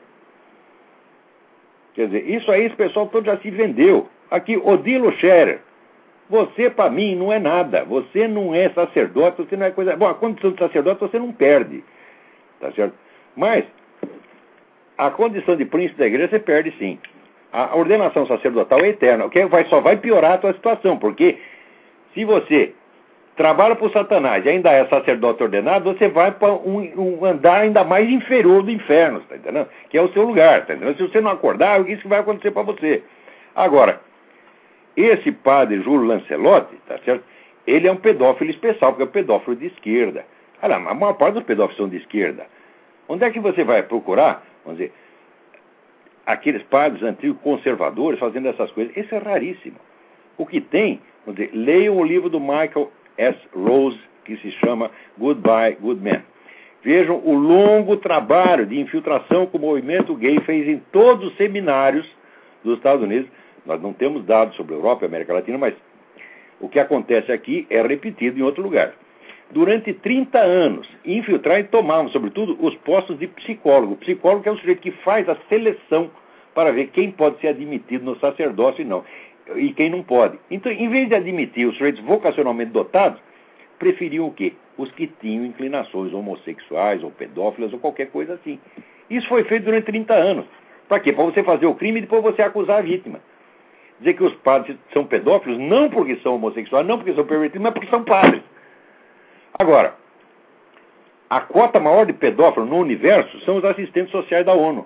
Quer dizer, isso aí esse pessoal todo já se vendeu. Aqui, Odilo Scherer, você para mim não é nada. Você não é sacerdote, você não é coisa... Bom, a condição de sacerdote você não perde, tá certo? Mas a condição de príncipe da igreja você perde sim. A ordenação sacerdotal é eterna, o que vai, só vai piorar a tua situação, porque se você trabalha para o Satanás e ainda é sacerdote ordenado, você vai para um, um andar ainda mais inferior do inferno, tá entendendo? Que é o seu lugar, tá entendendo? Se você não acordar, isso vai acontecer para você. Agora, esse padre Júlio Lancelotti, tá certo? Ele é um pedófilo especial, porque é um pedófilo de esquerda. Olha, a maior parte dos pedófilos são de esquerda. Onde é que você vai procurar, vamos dizer, aqueles padres antigos conservadores fazendo essas coisas? Isso é raríssimo. O que tem, vamos dizer, leiam o livro do Michael S. Rose, que se chama Goodbye, Good Men. Vejam o longo trabalho de infiltração que o movimento gay fez em todos os seminários dos Estados Unidos. Nós não temos dados sobre a Europa e a América Latina, mas o que acontece aqui é repetido em outro lugar. Durante trinta anos, infiltraram e tomavam, sobretudo, os postos de psicólogo. O psicólogo é o sujeito que faz a seleção para ver quem pode ser admitido no sacerdócio e não, e quem não pode. Então, em vez de admitir os sujeitos vocacionalmente dotados, preferiam o quê? Os que tinham inclinações homossexuais ou pedófilas ou qualquer coisa assim. Isso foi feito durante trinta anos. Para quê? Para você fazer o crime e depois você acusar a vítima. Dizer que os padres são pedófilos não porque são homossexuais, não porque são pervertidos, mas porque são padres. Agora, a cota maior de pedófilos no universo são os assistentes sociais da ONU.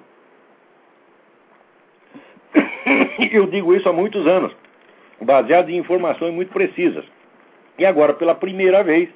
Eu digo isso há muitos anos, baseado em informações muito precisas. E agora, pela primeira vez,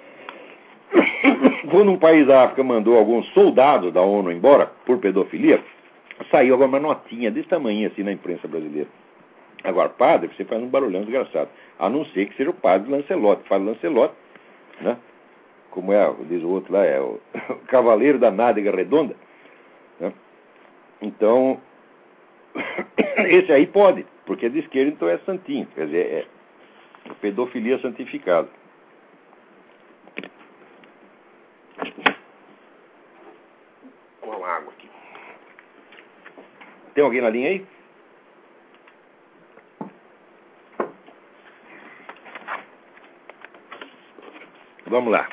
quando um país da África mandou alguns soldados da ONU embora por pedofilia, saiu agora uma notinha desse tamanho assim na imprensa brasileira. Agora, padre, você faz um barulhão desgraçado, a não ser que seja o padre Lancelotti. Padre Lancelotti, né? Como é, diz o outro lá, é o cavaleiro da nádega redonda, né? Então, esse aí pode, porque é de esquerda, então é santinho, quer dizer, é pedofilia santificada. Uma água aqui. Tem alguém na linha aí? Vamos lá.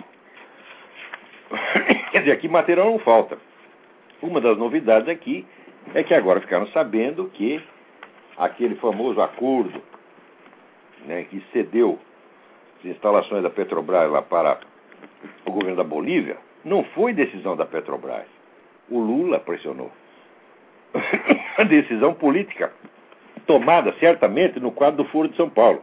Quer dizer, aqui material não falta. Uma das novidades aqui é que agora ficaram sabendo que aquele famoso acordo, né, que cedeu as instalações da Petrobras lá para o governo da Bolívia, não foi decisão da Petrobras. O Lula pressionou. A decisão política tomada certamente no quadro do Foro de São Paulo.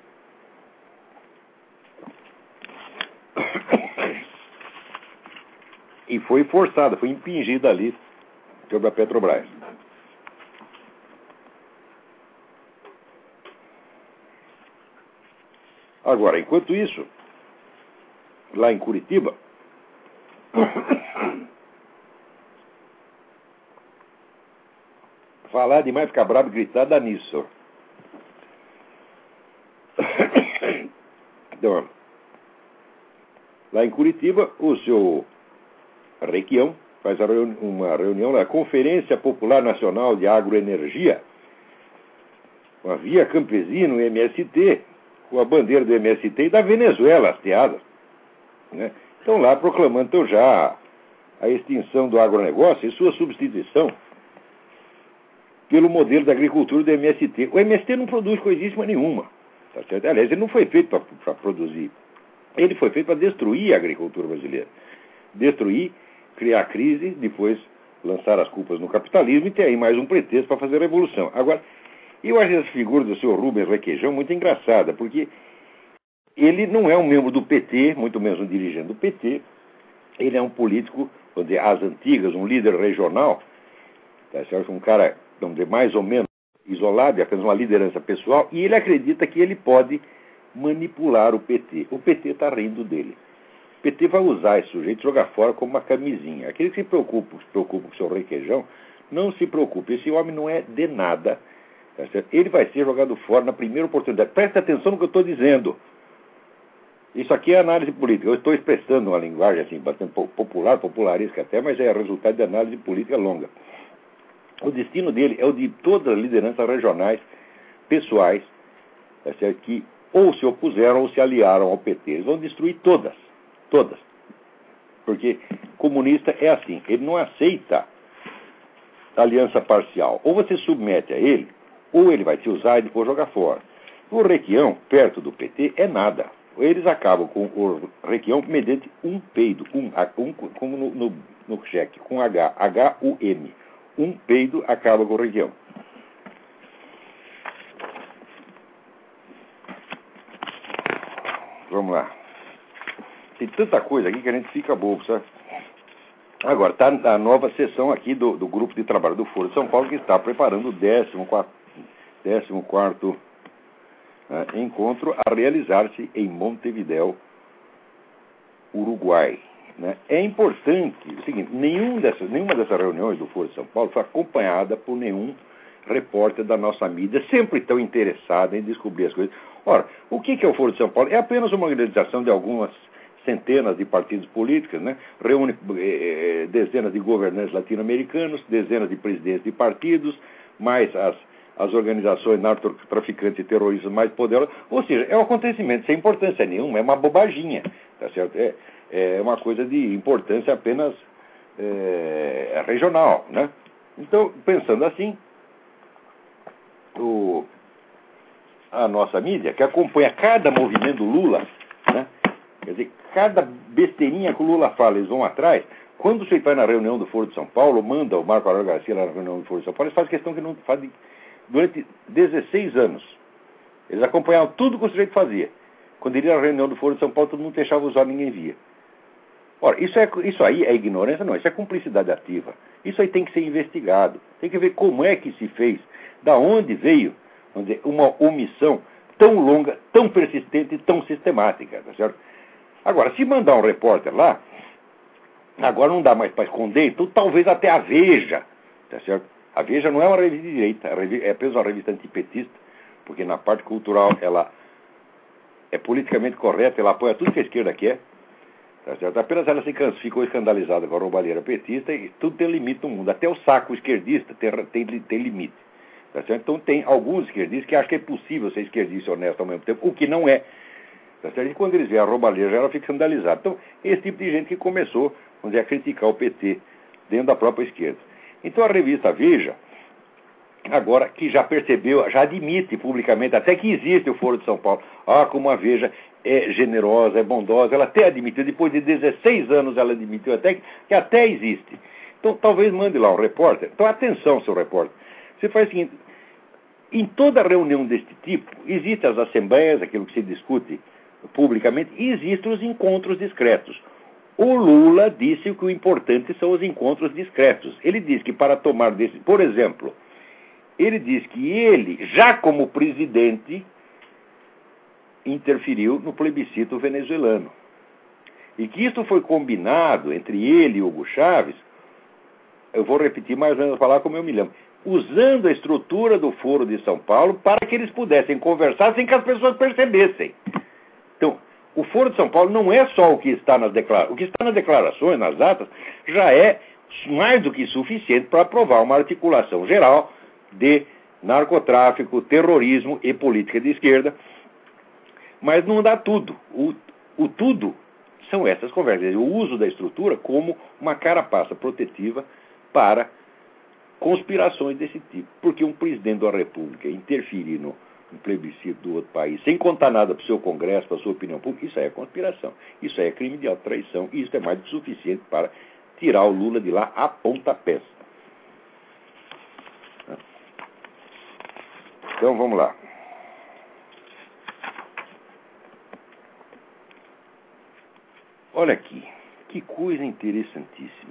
E foi forçada, foi impingida ali sobre a Petrobras. Agora, enquanto isso, lá em Curitiba, falar demais, ficar bravo e gritar dá nisso. Então, lá em Curitiba, o seu Requião faz uma reunião na Conferência Popular Nacional de Agroenergia, com a Via Campesina, o M S T, com a bandeira do M S T e da Venezuela hasteada, né? Estão lá proclamando então, já a extinção do agronegócio e sua substituição pelo modelo da agricultura do M S T. O M S T não produz coisíssima nenhuma, tá certo? Aliás, ele não foi feito para produzir. Ele foi feito para destruir a agricultura brasileira. destruir, criar crise, depois lançar as culpas no capitalismo e ter aí mais um pretexto para fazer a revolução. Agora, eu acho essa figura do senhor Rubens Requeijão muito engraçada, porque ele não é um membro do P T, muito menos um dirigente do P T, ele é um político, vamos dizer, às antigas, um líder regional, tá certo? Um cara, vamos dizer, mais ou menos isolado, é apenas uma liderança pessoal, e ele acredita que ele pode manipular o P T. O P T está rindo dele. O P T vai usar esse sujeito e jogar fora como uma camisinha. Aquele que se preocupa, se preocupa com o seu Requeijão, não se preocupe. Esse homem não é de nada. Tá certo? Ele vai ser jogado fora na primeira oportunidade. Preste atenção no que eu estou dizendo. Isso aqui é análise política. Eu estou expressando uma linguagem assim, bastante popular, popularesca até, mas é resultado de análise política longa. O destino dele é o de todas as lideranças regionais, pessoais, tá certo? Que ou se opuseram ou se aliaram ao P T. Eles vão destruir todas. Todas. Porque comunista é assim, ele não aceita aliança parcial. Ou você submete a ele, ou ele vai te usar e depois jogar fora. O Requião, perto do P T, é nada. Eles acabam com o Requião mediante um peido, um, um como no, no, no cheque, com H, H U M. Um peido acaba com o Requião. Vamos lá. Tem tanta coisa aqui que a gente fica bobo, sabe? Agora, está a nova sessão aqui do, do grupo de trabalho do Foro de São Paulo, que está preparando o décimo quarto né, encontro a realizar-se em Montevidéu, Uruguai. Né? É importante o seguinte, nenhum dessas, nenhuma dessas reuniões do Foro de São Paulo foi acompanhada por nenhum repórter da nossa mídia, sempre tão interessada em descobrir as coisas. Ora, o que é o Foro de São Paulo? É apenas uma organização de algumas centenas de partidos políticos, né? Reúne eh, dezenas de governantes latino-americanos, dezenas de presidentes de partidos, mais as, as organizações narcotraficantes e terroristas mais poderosas. Ou seja, é um acontecimento sem importância nenhuma, é uma bobaginha, tá certo? É, é uma coisa de importância apenas é, regional, né? Então, pensando assim, o, a nossa mídia, que acompanha cada movimento do Lula, né? Quer dizer, cada besteirinha que o Lula fala, eles vão atrás. Quando você vai na reunião do Foro de São Paulo, manda o Marco Aurélio Garcia lá na reunião do Foro de São Paulo, eles fazem questão que não fazem durante dezesseis anos. Eles acompanhavam tudo que o sujeito fazia. Quando ele ia na reunião do Foro de São Paulo, todo mundo deixava os olhos, ninguém via. Ora, isso, é, isso aí é ignorância? Não, isso é cumplicidade ativa. Isso aí tem que ser investigado. Tem que ver como é que se fez, da onde veio, vamos dizer, uma omissão tão longa, tão persistente e tão sistemática, tá certo? Agora, se mandar um repórter lá, agora não dá mais para esconder, então talvez até a Veja, tá certo? A Veja não é uma revista de direita, é apenas uma revista antipetista, porque na parte cultural ela é politicamente correta, ela apoia tudo que a esquerda quer, tá certo? Apenas ela se ficou escandalizada com a roubalheira petista e tudo tem limite no mundo, até o saco esquerdista tem, tem, tem limite, tá certo? Então tem alguns esquerdistas que acham que é possível ser esquerdista e honesto ao mesmo tempo, o que não é. Tá certo? E quando eles veem a roubalheira, ela fica escandalizada. Então, esse tipo de gente que começou, vamos dizer, a criticar o P T dentro da própria esquerda. Então, a revista Veja, agora que já percebeu, já admite publicamente, até que existe o Foro de São Paulo. Ah, como a Veja é generosa, é bondosa, ela até admitiu, depois de dezesseis anos ela admitiu até que, que até existe. Então, talvez mande lá um repórter. Então, atenção, seu repórter. Você faz o seguinte, em toda reunião deste tipo, existem as assembleias, aquilo que se discute publicamente, e existem os encontros discretos. O Lula disse que o importante são os encontros discretos. Ele disse que para tomar desse... Por exemplo, ele disse que ele, já como presidente, interferiu no plebiscito venezuelano. E que isso foi combinado entre ele e Hugo Chávez, eu vou repetir mais ou menos a palavra como eu me lembro, usando a estrutura do Foro de São Paulo para que eles pudessem conversar sem que as pessoas percebessem. Então, o Foro de São Paulo não é só o que está nas declarações. O que está nas declarações, nas atas, já é mais do que suficiente para aprovar uma articulação geral de narcotráfico, terrorismo e política de esquerda. Mas não dá tudo. O, o tudo são essas conversas. O uso da estrutura como uma carapaça protetiva para conspirações desse tipo. Porque um presidente da República interferir no um plebiscito do outro país, sem contar nada para o seu Congresso, para a sua opinião pública, isso aí é conspiração. Isso aí é crime de traição. E isso é mais do que suficiente para tirar o Lula de lá a pontapés. Então, vamos lá. Olha aqui, que coisa interessantíssima.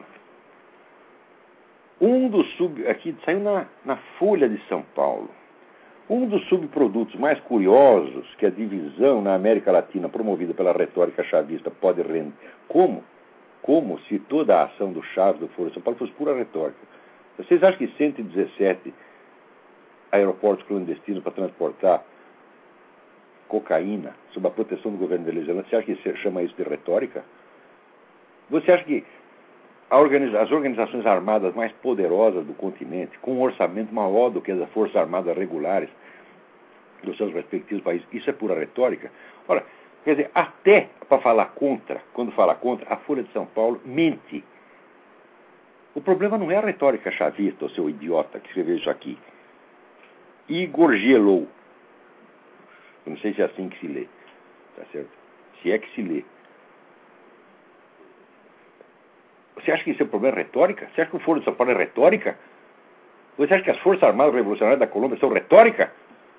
Um dos sub... Aqui saiu na, na Folha de São Paulo. Um dos subprodutos mais curiosos que a divisão na América Latina promovida pela retórica chavista pode render. Como? Como se toda a ação do Chaves, do Foro de São Paulo, fosse pura retórica. Vocês acham que cento e dezessete aeroportos clandestinos para transportar cocaína sob a proteção do governo venezuelano, você acha que você chama isso de retórica? Você acha que a organiza- as organizações armadas mais poderosas do continente, com um orçamento maior do que as Forças Armadas regulares dos seus respectivos países, isso é pura retórica? Ora, quer dizer, até para falar contra, quando fala contra, a Folha de São Paulo mente. O problema não é a retórica chavista, o seu idiota que escreveu isso aqui. Igor Gelou. Eu não sei se é assim que se lê. Tá certo? Se é que se lê. Você acha que isso é um problema retórica? Você acha que o Foro de São Paulo é retórica? Você acha que as Forças Armadas Revolucionárias da Colômbia são retórica?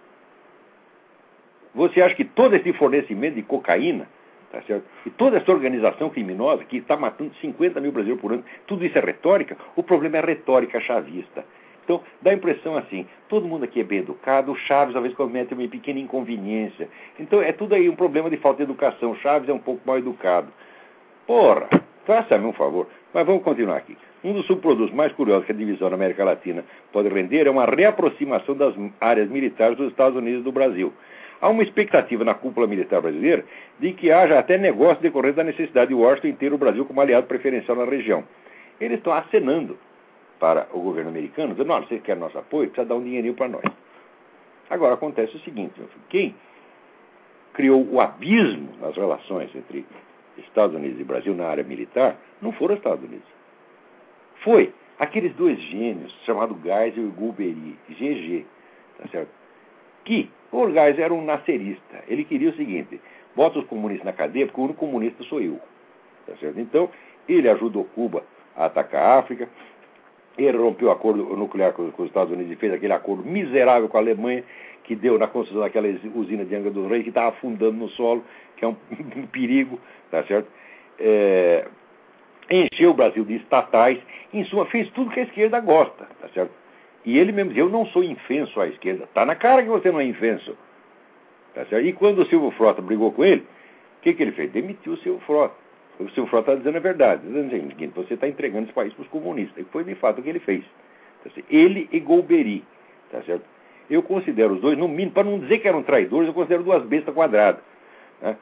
Você acha que todo esse fornecimento de cocaína, tá certo? E toda essa organização criminosa que está matando cinquenta mil brasileiros por ano, tudo isso é retórica? O problema é a retórica chavista. Então, dá a impressão assim, todo mundo aqui é bem educado, o Chaves às vezes comete uma pequena inconveniência. Então, é tudo aí um problema de falta de educação. Chaves é um pouco mal educado. Porra, faça-me um favor. Mas vamos continuar aqui. Um dos subprodutos mais curiosos que a divisão na América Latina pode render é uma reaproximação das áreas militares dos Estados Unidos e do Brasil. Há uma expectativa na cúpula militar brasileira de que haja até negócio decorrente da necessidade de Washington ter o Brasil como aliado preferencial na região. Eles estão acenando para o governo americano, dizendo, olha, você quer nosso apoio, precisa dar um dinheirinho para nós. Agora acontece o seguinte, meu filho, quem criou o abismo nas relações entre Estados Unidos e Brasil na área militar não foram os Estados Unidos. Foi aqueles dois gênios, chamados Geisel e Golbery, G G, tá certo? Que o Geisel era um nascerista. Ele queria o seguinte, bota os comunistas na cadeia, porque o único comunista sou eu. Tá certo? Então, ele ajudou Cuba a atacar a África, ele rompeu o acordo nuclear com, com os Estados Unidos e fez aquele acordo miserável com a Alemanha, que deu na construção daquela usina de Angra dos Reis, que estava afundando no solo, que é um, um perigo, tá certo? É, encheu o Brasil de estatais, em suma, fez tudo que a esquerda gosta, tá certo? E ele mesmo dizia, eu não sou infenso à esquerda. Tá na cara que você não é infenso. Tá certo? E quando o Silvio Frota brigou com ele, o que, que ele fez? Demitiu o Silvio Frota. O Silvio Frota está dizendo a verdade. Dizendo o seguinte, você está entregando esse país para os comunistas. E foi de fato o que ele fez. Tá certo? Ele e Golbery. Tá certo? Eu considero os dois, no mínimo, para não dizer que eram traidores, eu considero duas bestas quadradas. Né?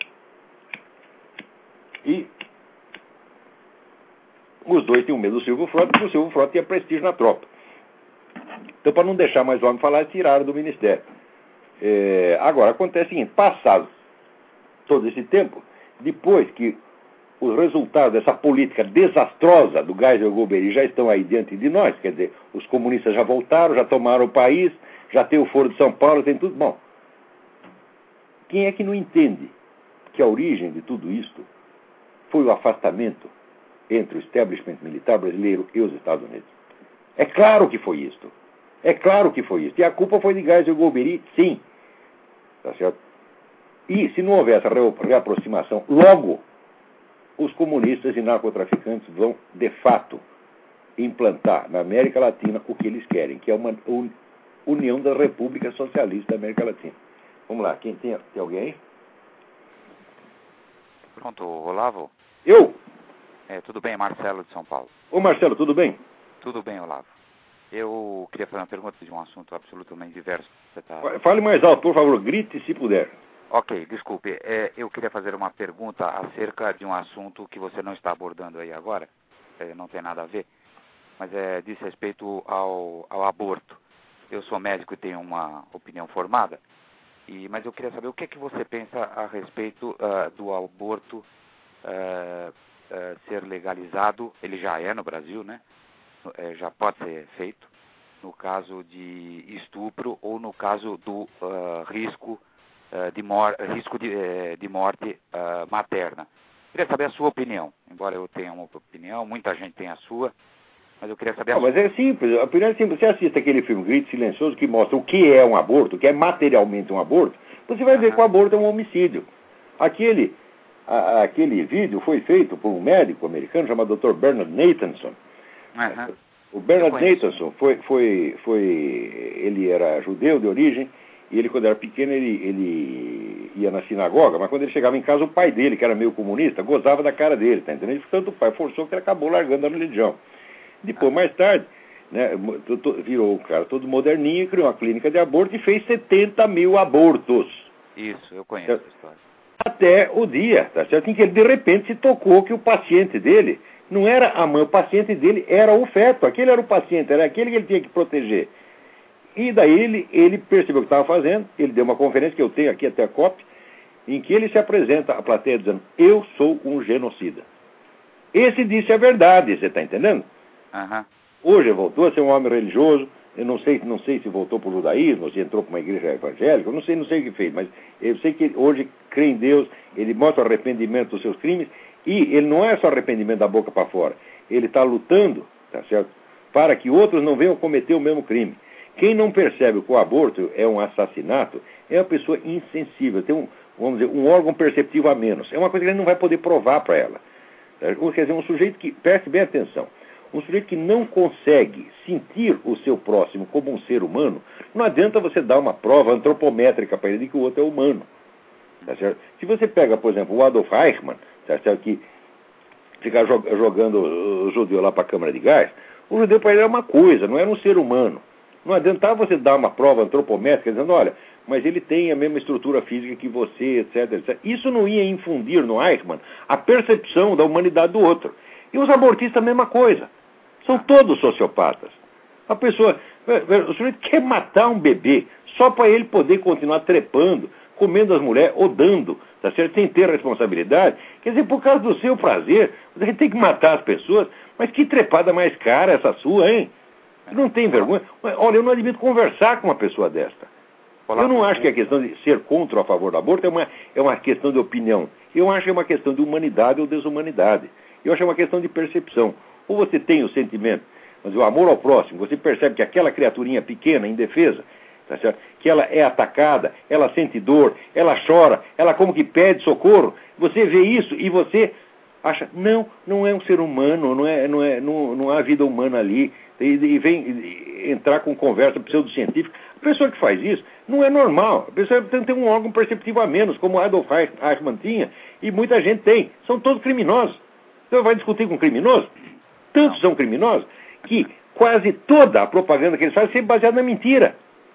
E os dois tinham medo do Silvio Frota, porque o Silvio Frota tinha prestígio na tropa. Então, para não deixar mais o homem falar, tiraram do ministério. É, agora, acontece o seguinte, passado todo esse tempo, depois que os resultados dessa política desastrosa do Geisel e Golbery já estão aí diante de nós, quer dizer, os comunistas já voltaram, já tomaram o país, já tem o Foro de São Paulo, tem tudo. Bom, quem é que não entende que a origem de tudo isto foi o afastamento entre o establishment militar brasileiro e os Estados Unidos? É claro que foi isto. É claro que foi isso. E a culpa foi de Geisel e Golbery, sim. Tá certo? E se não houver essa reaproximação, logo os comunistas e narcotraficantes vão, de fato, implantar na América Latina o que eles querem, que é uma un, união das repúblicas socialistas da América Latina. Vamos lá, quem tem, tem alguém aí?
Pronto, Olavo?
Eu?
É, tudo bem, Marcelo de São Paulo.
Ô Marcelo, tudo bem?
Tudo bem, Olavo. Eu queria fazer uma pergunta de um assunto absolutamente diverso. Você tá...
Fale mais alto, por favor, grite se puder.
Ok, desculpe. É, eu queria fazer uma pergunta acerca de um assunto que você não está abordando aí agora. É, não tem nada a ver. Mas é, diz respeito ao, ao aborto. Eu sou médico e tenho uma opinião formada. E, mas eu queria saber o que, é que você pensa a respeito uh, do aborto uh, uh, ser legalizado. Ele já é no Brasil, né? É, já pode ser feito. no caso de estupro ou no caso do uh, risco, uh, de, mor risco de, uh, de morte uh, materna. Queria saber a sua opinião, embora eu tenha uma opinião, muita gente tem a sua, mas eu queria saber a
Não,
sua.
mas é simples, a opinião é simples. Você assiste aquele filme Grito Silencioso que mostra o que é um aborto, o que é materialmente um aborto, você vai ver que o aborto é um homicídio. Aquele, a, aquele vídeo foi feito por um médico americano chamado doutor Bernard Nathanson.
Uhum.
O Bernard Nathanson foi, foi, foi, ele era judeu de origem, e ele, quando era pequeno, ele, ele ia na sinagoga, mas quando ele chegava em casa, o pai dele, que era meio comunista, gozava da cara dele, tá entendendo? Portanto, o pai forçou que ele acabou largando a religião. Depois, mais tarde, né, virou um cara todo moderninho e criou uma clínica de aborto e fez setenta mil abortos.
Isso, eu conheço a história.
Até o dia, tá certo? Em que ele, de repente, se tocou que o paciente dele não era a mãe, o paciente dele era o feto. Aquele era o paciente, era aquele que ele tinha que proteger. E daí ele, ele percebeu o que estava fazendo, ele deu uma conferência que eu tenho aqui até a cópia, em que ele se apresenta à plateia dizendo: eu sou um genocida. Esse disse a verdade, você está entendendo?
Uhum.
Hoje ele voltou a ser um homem religioso, eu não sei, não sei se voltou para o judaísmo, se entrou para uma igreja evangélica, eu não sei, não sei o que fez, mas eu sei que hoje crê em Deus, ele mostra o arrependimento dos seus crimes, e ele não é só arrependimento da boca para fora, ele está lutando, tá certo, para que outros não venham cometer o mesmo crime. Quem não percebe que o aborto é um assassinato é uma pessoa insensível, tem um, vamos dizer, um órgão perceptivo a menos. É uma coisa que ele não vai poder provar para ela. Quer dizer, um sujeito que, preste bem atenção, um sujeito que não consegue sentir o seu próximo como um ser humano, não adianta você dar uma prova antropométrica para ele de que o outro é humano. Tá certo? Se você pega, por exemplo, o Adolf Eichmann, tá certo, que fica jogando o judeu lá para a câmara de gás, o judeu para ele era uma coisa, não era um ser humano. Não adiantava você dar uma prova antropométrica dizendo: olha, mas ele tem a mesma estrutura física que você, etc, etcétera. Isso não ia infundir no Eichmann a percepção da humanidade do outro. E os abortistas a mesma coisa. São todos sociopatas. A pessoa, o sujeito quer matar um bebê só para ele poder continuar trepando, comendo as mulheres ou dando, tá certo? Sem ter responsabilidade. Quer dizer, por causa do seu prazer, você tem que matar as pessoas. Mas que trepada mais cara essa sua, hein? Não tem vergonha? Olha, eu não admito conversar com uma pessoa desta. Eu não acho que a questão de ser contra ou a favor do aborto é uma, é uma questão de opinião. Eu acho que é uma questão de humanidade ou desumanidade. Eu acho que é uma questão de percepção. Ou você tem o sentimento, mas o amor ao próximo, você percebe que aquela criaturinha pequena, indefesa, tá certo? Que ela é atacada, ela sente dor, ela chora, ela como que pede socorro. Você vê isso e você acha: não, não é um ser humano, não, é, não, é, não, não há vida humana ali. E, e vem e, entrar com conversa pseudocientífica. A pessoa que faz isso não é normal. A pessoa tem um órgão perceptivo a menos, como Adolf Eichmann tinha, e muita gente tem. São todos criminosos. Você vai discutir com um criminoso? Tantos são criminosos que quase toda a propaganda que eles fazem é sempre baseada na mentira.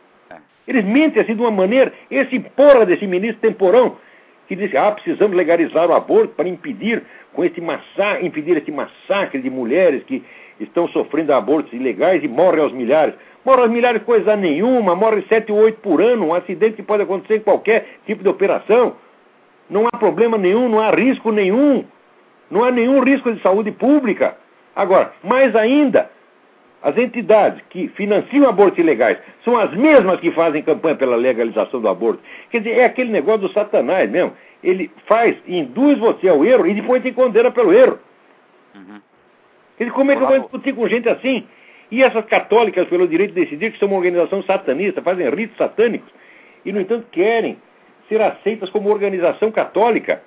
Eles mentem assim de uma maneira. Esse porra desse ministro temporão que diz: ah, precisamos legalizar o aborto para impedir com esse massacre, impedir esse massacre de mulheres que estão sofrendo abortos ilegais e morrem aos milhares. Morrem aos milhares coisa nenhuma, morrem sete ou oito por ano, um acidente que pode acontecer em qualquer tipo de operação. Não há problema nenhum, não há risco nenhum. Não há nenhum risco de saúde pública. Agora, mais ainda, as entidades que financiam abortos ilegais são as mesmas que fazem campanha pela legalização do aborto. Quer dizer, é aquele negócio do Satanás mesmo. Ele faz, induz você ao erro e depois te condena pelo erro.
Uhum.
Ele, como é que eu vou discutir com gente assim? E essas católicas pelo direito de decidir, que são uma organização satanista, fazem ritos satânicos, e, no entanto, querem ser aceitas como organização católica.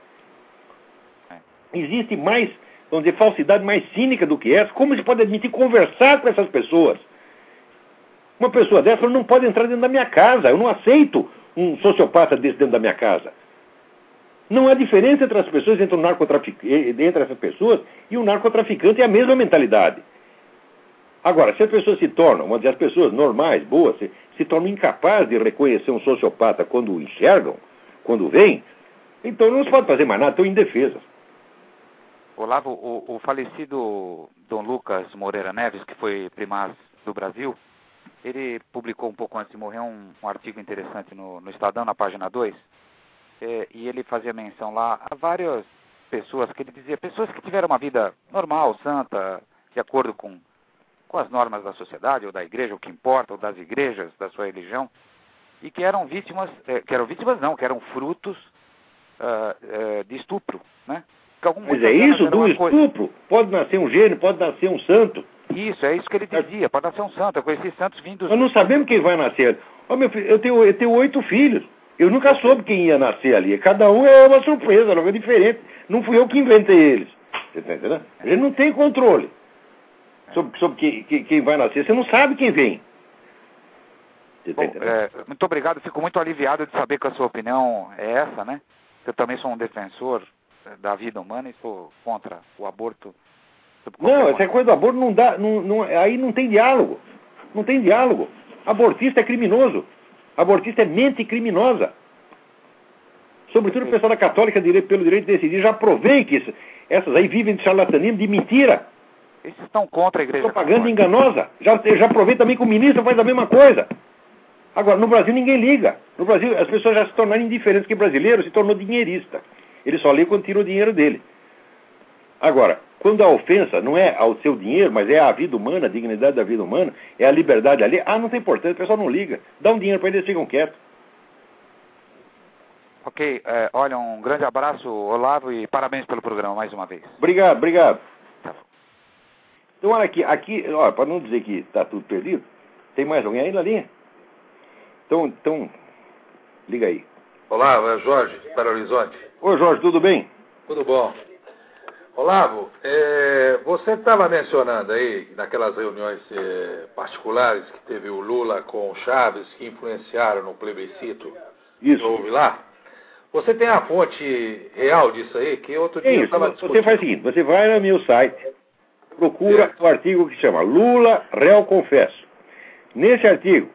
Existe mais, vamos dizer, falsidade mais cínica do que essa. Como se pode admitir conversar com essas pessoas? Uma pessoa dessa não pode entrar dentro da minha casa. Eu não aceito um sociopata desse dentro da minha casa. Não há diferença entre as pessoas, entre, um narcotraficante, entre essas pessoas e um narcotraficante, é a mesma mentalidade. Agora, se as pessoas se tornam, vamos dizer, as pessoas normais, boas, se, se tornam incapazes de reconhecer um sociopata quando o enxergam, quando vêm, então não se pode fazer mais nada, estão indefesas.
Olavo, o, o falecido Dom Lucas Moreira Neves, que foi primaz do Brasil, ele publicou um pouco antes de morrer um, um artigo interessante no, no Estadão, na página dois, é, e ele fazia menção lá a várias pessoas, que ele dizia, pessoas que tiveram uma vida normal, santa, de acordo com, com as normas da sociedade, ou da igreja, o que importa, ou das igrejas, da sua religião, e que eram vítimas, eh, que eram vítimas não, que eram frutos uh, uh, de estupro, né?
Mas é isso, do estupro. Pode nascer um gênio, pode nascer um santo.
Isso, é isso que ele dizia, pode nascer um santo. Eu conheci santos vindos...
Nós não sabemos quem vai nascer. Oh, meu filho, eu tenho, eu tenho oito filhos. Eu nunca soube quem ia nascer ali. Cada um é uma surpresa, é diferente. Não fui eu que inventei eles. Você está entendendo? A gente não tem controle sobre, sobre quem, quem, quem vai nascer. Você não sabe quem vem.
Bom, é, muito obrigado. Fico muito aliviado de saber que a sua opinião é essa, né? Eu também sou um defensor da vida humana e sou contra o aborto.
Não, essa coisa do aborto não dá, não, não, aí não tem diálogo. Não tem diálogo. Abortista é criminoso. Abortista é mente criminosa. Sobretudo o pessoal da católica pelo direito de decidir. Já provei que isso, essas aí vivem de charlatanismo, de mentira.
Esses estão contra a igreja.
Propaganda enganosa. Já, já provei também que o ministro faz a mesma coisa. Agora, no Brasil ninguém liga. No Brasil as pessoas já se tornaram indiferentes, que brasileiro se tornou dinheirista. Ele só lê quando tira o dinheiro dele. Agora, quando a ofensa não é ao seu dinheiro, mas é à vida humana, a dignidade da vida humana, é a liberdade ali, ah, não tem importância, o pessoal não liga. Dá um dinheiro para eles, eles ficam quietos.
Ok, é, olha, um grande abraço, Olavo, e parabéns pelo programa mais uma vez.
Obrigado, obrigado. Tá. Então, olha aqui, aqui, olha, para não dizer que está tudo perdido, tem mais alguém aí na linha? Então, então, liga aí.
Olavo, é Jorge, Belo Horizonte.
Oi, Jorge, tudo bem?
Tudo bom. Olavo, é, você estava mencionando aí, naquelas reuniões é, particulares que teve o Lula com o Chaves, que influenciaram no plebiscito.
Isso.
Que houve lá. Você tem a fonte real disso aí? Que outro dia
é
eu estava
discutindo. Você faz o seguinte, você vai no meu site, procura é. o artigo que chama Lula, réu confesso. Nesse artigo,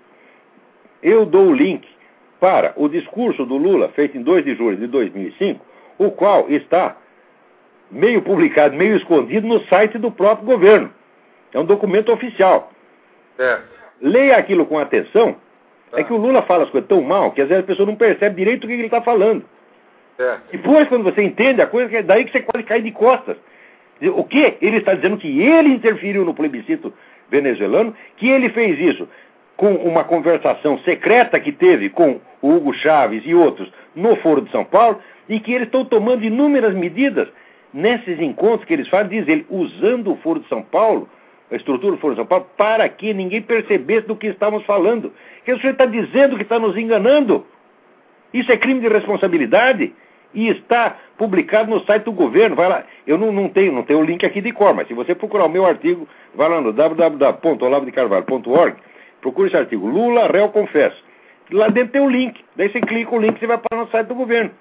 eu dou o link para o discurso do Lula, feito em dois de julho de dois mil e cinco, o qual está meio publicado, meio escondido no site do próprio governo. É um documento oficial.
É.
Leia aquilo com atenção. É que o Lula fala as coisas tão mal que às vezes a pessoa não percebe direito o que ele está falando.
É.
Depois, quando você entende a coisa, é daí que você quase cai de costas. O quê? Ele está dizendo que ele interferiu no plebiscito venezuelano, que ele fez isso com uma conversação secreta que teve com o Hugo Chávez e outros no Foro de São Paulo, e que eles estão tomando inúmeras medidas nesses encontros que eles fazem, diz ele, usando o Foro de São Paulo, a estrutura do Foro de São Paulo, para que ninguém percebesse do que estávamos falando. Que o senhor está dizendo que está nos enganando. Isso é crime de responsabilidade e está publicado no site do governo. Vai lá. Eu não, não tenho, não tenho o link aqui de cor, mas se você procurar o meu artigo, vai lá no w w w ponto olavo de carvalho ponto org, procure esse artigo, Lula, réu confesso. Lá dentro tem o link. Daí você clica o link e você vai para no site do governo.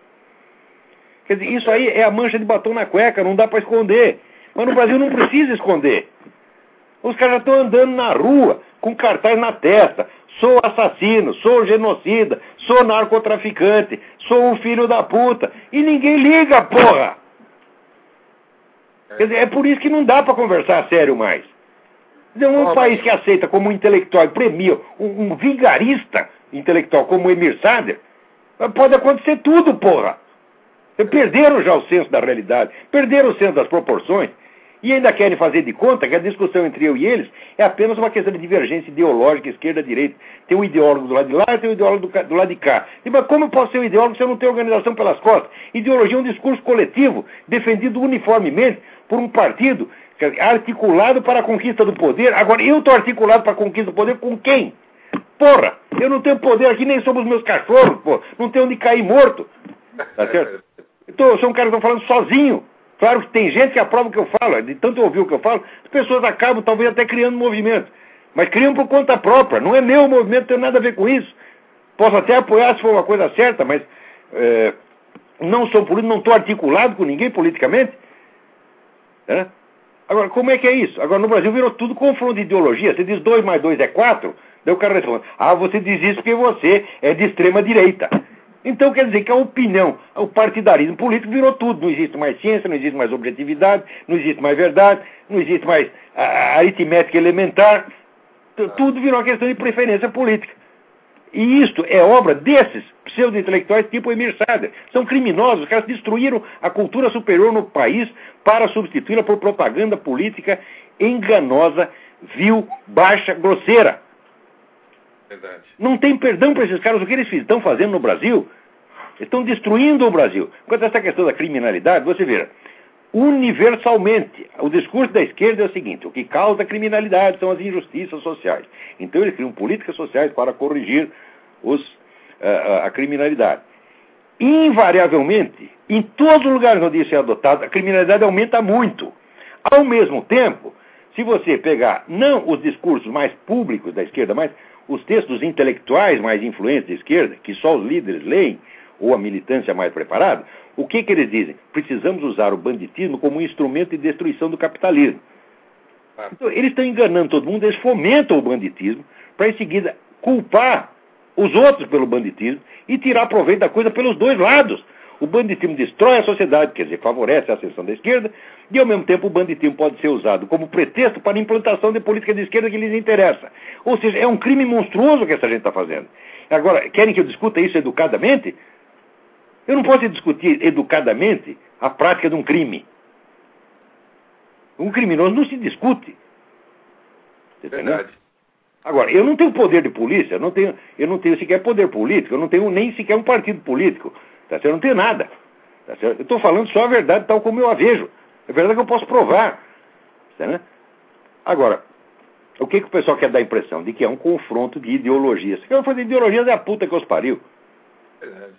Quer dizer, isso aí é a mancha de batom na cueca, não dá para esconder. Mas no Brasil não precisa esconder. Os caras já estão andando na rua, com cartaz na testa. Sou assassino, sou genocida, sou narcotraficante, sou um filho da puta. E ninguém liga, porra! Quer dizer, é por isso que não dá para conversar sério mais. Quer dizer, um país que aceita como intelectual e premia um, um vigarista intelectual como Emir Sader, pode acontecer tudo, porra! Perderam já o senso da realidade, perderam o senso das proporções, e ainda querem fazer de conta que a discussão entre eu e eles é apenas uma questão de divergência ideológica, esquerda-direita. Tem um ideólogo do lado de lá e tem um ideólogo do, do lado de cá. E, mas como eu posso ser um ideólogo se eu não tenho organização pelas costas? Ideologia é um discurso coletivo, defendido uniformemente por um partido articulado para a conquista do poder. Agora, eu estou articulado para a conquista do poder com quem? Porra, eu não tenho poder aqui, nem somos meus cachorros, pô. Não tenho onde cair morto. Tá certo? Então, eu sou um cara que está falando sozinho. Claro que tem gente que aprova o que eu falo, de tanto ouvir o que eu falo, as pessoas acabam talvez até criando movimento. Mas criam por conta própria, não é meu movimento, não tem nada a ver com isso. Posso até apoiar se for uma coisa certa, mas é, não sou político, não estou articulado com ninguém politicamente. É? Agora, como é que é isso? Agora, no Brasil virou tudo confronto de ideologia. Você diz dois mais dois é quatro, daí o cara responde, ah, você diz isso porque você é de extrema direita. Então quer dizer que a opinião, o partidarismo político virou tudo. Não existe mais ciência, não existe mais objetividade, não existe mais verdade, não existe mais a aritmética elementar. Tudo virou uma questão de preferência política. E isto é obra desses pseudo-intelectuais tipo Emir Sader. São criminosos, os caras destruíram a cultura superior no país para substituí-la por propaganda política enganosa, vil, baixa, grosseira.
Verdade.
Não tem perdão para esses caras. O que eles estão fazendo no Brasil? Estão destruindo o Brasil. Quanto a essa questão da criminalidade, você vê, universalmente, o discurso da esquerda é o seguinte: o que causa a criminalidade são as injustiças sociais. Então eles criam políticas sociais para corrigir os, a, a criminalidade. Invariavelmente, em todos os lugares onde isso é adotado, a criminalidade aumenta muito. Ao mesmo tempo, se você pegar não os discursos mais públicos da esquerda, mas os textos intelectuais mais influentes da esquerda, que só os líderes leem, ou a militância mais preparada, o que, que eles dizem? Precisamos usar o banditismo como um instrumento de destruição do capitalismo. Então, eles estão enganando todo mundo, eles fomentam o banditismo para, em seguida, culpar os outros pelo banditismo e tirar proveito da coisa pelos dois lados. O banditismo destrói a sociedade, quer dizer, favorece a ascensão da esquerda, e ao mesmo tempo o banditismo pode ser usado como pretexto para a implantação de política de esquerda que lhes interessa. Ou seja, é um crime monstruoso que essa gente está fazendo. Agora, querem que eu discuta isso educadamente? Eu não posso discutir educadamente a prática de um crime. Um criminoso não se discute. Você
Verdade.
Agora, eu não tenho poder de polícia, eu não tenho, eu não tenho sequer poder político, eu não tenho nem sequer um partido político. Tá certo? Eu não tenho nada. Tá certo? Eu estou falando só a verdade tal como eu a vejo. É verdade que eu posso provar. Tá, né? Agora, o que, que o pessoal quer dar a impressão? De que é um confronto de ideologias. Se eu for de ideologias, é a puta que os pariu.
Verdade.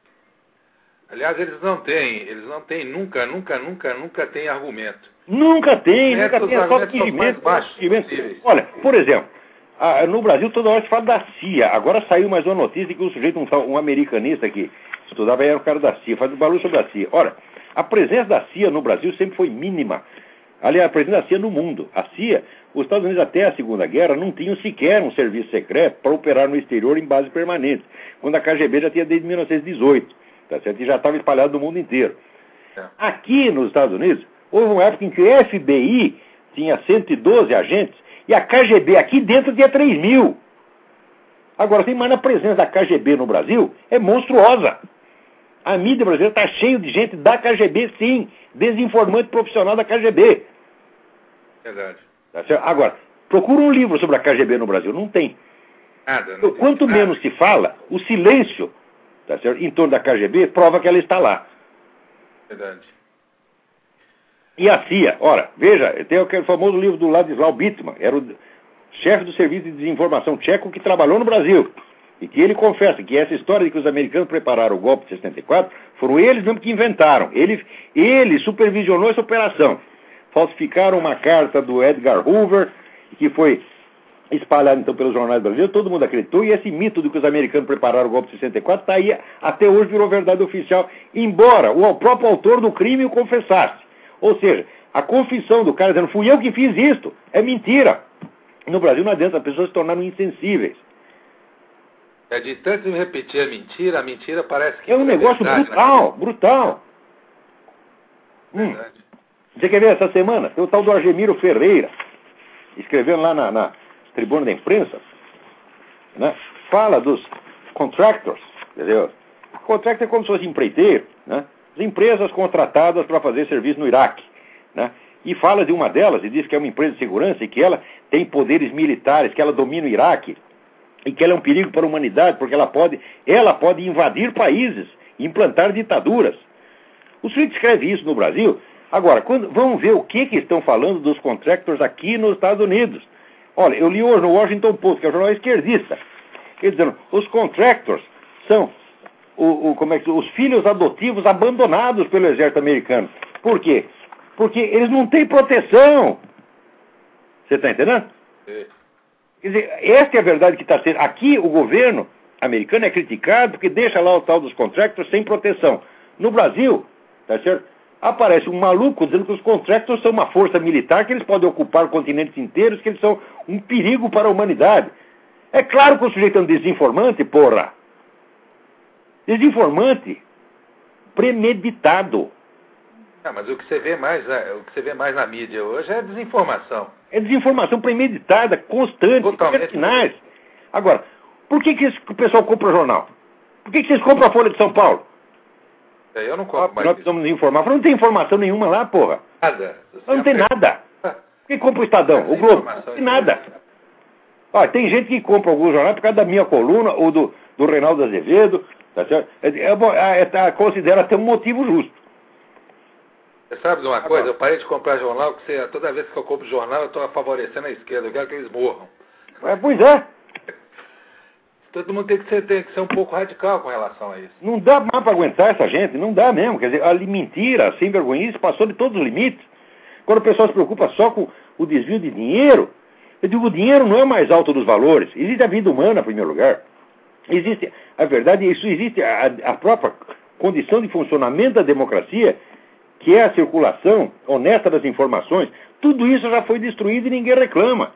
Aliás, eles não têm, eles não têm, nunca, nunca, nunca, nunca têm argumento.
Nunca tem,
Neto,
nunca tem, é só fingimento. Olha, por exemplo, a, no Brasil toda hora se fala da C I A. Agora saiu mais uma notícia de que um sujeito, um, um americanista que estudava, era o cara da C I A, faz um barulho sobre a C I A. Olha, a presença da C I A no Brasil sempre foi mínima. Aliás, a presença da C I A no mundo. A C I A, os Estados Unidos até a Segunda Guerra não tinham sequer um serviço secreto para operar no exterior em base permanente, quando a K G B já tinha desde mil novecentos e dezoito. Tá certo? E já estava espalhado no mundo inteiro. É. Aqui nos Estados Unidos, houve uma época em que o F B I tinha cento e doze agentes e a K G B aqui dentro tinha três mil. Agora, tem mais a presença da K G B no Brasil é monstruosa. A mídia brasileira está cheia de gente da K G B, sim, desinformante profissional da K G B.
Verdade.
Tá certo? Agora, procura um livro sobre a K G B no Brasil. Não tem.
Nada, não tem
Quanto
nada.
menos se fala, o silêncio, tá certo, em torno da K G B prova que ela está lá.
Verdade.
E a C I A, ora, veja, tem aquele famoso livro do Ladislau Bittman, era o chefe do Serviço de Desinformação tcheco que trabalhou no Brasil. E que ele confessa que essa história de que os americanos prepararam o golpe de sessenta e quatro, foram eles mesmo que inventaram. Ele, ele supervisionou essa operação. Falsificaram uma carta do Edgar Hoover, que foi espalhada então pelos jornais brasileiros, todo mundo acreditou, e esse mito de que os americanos prepararam o golpe de sessenta e quatro está aí, até hoje virou verdade oficial, embora o próprio autor do crime o confessasse. Ou seja, a confissão do cara dizendo, fui eu que fiz isto, é mentira. No Brasil não adianta, as pessoas se tornaram insensíveis.
É de tanto me repetir a mentira, a mentira parece que...
É um negócio
verdade,
brutal,
né?
brutal. Hum. Você quer ver essa semana? Tem o tal do Argemiro Ferreira, escrevendo lá na, na tribuna da imprensa, né? Fala dos contractors, entendeu? Contractor é como se fosse empreiteiro, né? As empresas contratadas para fazer serviço no Iraque, né? E fala de uma delas e diz que é uma empresa de segurança e que ela tem poderes militares, que ela domina o Iraque e que ela é um perigo para a humanidade porque ela pode, ela pode invadir países e implantar ditaduras. O sujeito escreve isso no Brasil. Agora, quando, vamos ver o que, que estão falando dos contractors aqui nos Estados Unidos. Olha, eu li hoje no Washington Post, que é um jornal esquerdista, quer dizer, os contractors são o, o, como é que, os filhos adotivos abandonados pelo exército americano. Por quê? Porque eles não têm proteção. Você está entendendo?
É.
Quer dizer, esta é a verdade que está sendo. Aqui o governo americano é criticado porque deixa lá o tal dos contractors sem proteção. No Brasil, tá certo? Aparece um maluco dizendo que os contractors são uma força militar, que eles podem ocupar continentes inteiros, que eles são um perigo para a humanidade. É claro que o sujeito é um desinformante, porra. Desinformante. Premeditado.
Ah, mas o que você vê mais, o que você vê mais na mídia hoje é desinformação.
É desinformação premeditada, constante, pertinaz. Agora, por que, que o pessoal compra jornal? Por que, que vocês compram a Folha de São Paulo?
É, eu não compro mais.
Nós precisamos nos informar. Não tem informação nenhuma lá, porra.
Nada.
Não tem nada. Quem compra o Estadão? O Globo? E nada. Ah, tem gente que compra algum jornal por causa da minha coluna ou do, do Reinaldo Azevedo, tá certo? É, é, é, é, considera até um motivo justo.
Você sabe de uma coisa? Eu parei de comprar jornal, porque você, toda vez que eu compro jornal, eu estou favorecendo a esquerda. Eu quero que eles morram.
É, pois é.
Todo mundo tem que, ser, tem que ser um pouco radical com relação a isso.
Não dá mais para aguentar essa gente, não dá mesmo. Quer dizer, a mentira, a sem vergonhice, passou de todos os limites. Quando o pessoal se preocupa só com o desvio de dinheiro, eu digo, o dinheiro não é o mais alto dos valores. Existe a vida humana, em primeiro lugar. Existe, a verdade, isso existe a, a própria condição de funcionamento da democracia, que é a circulação honesta das informações. Tudo isso já foi destruído e ninguém reclama.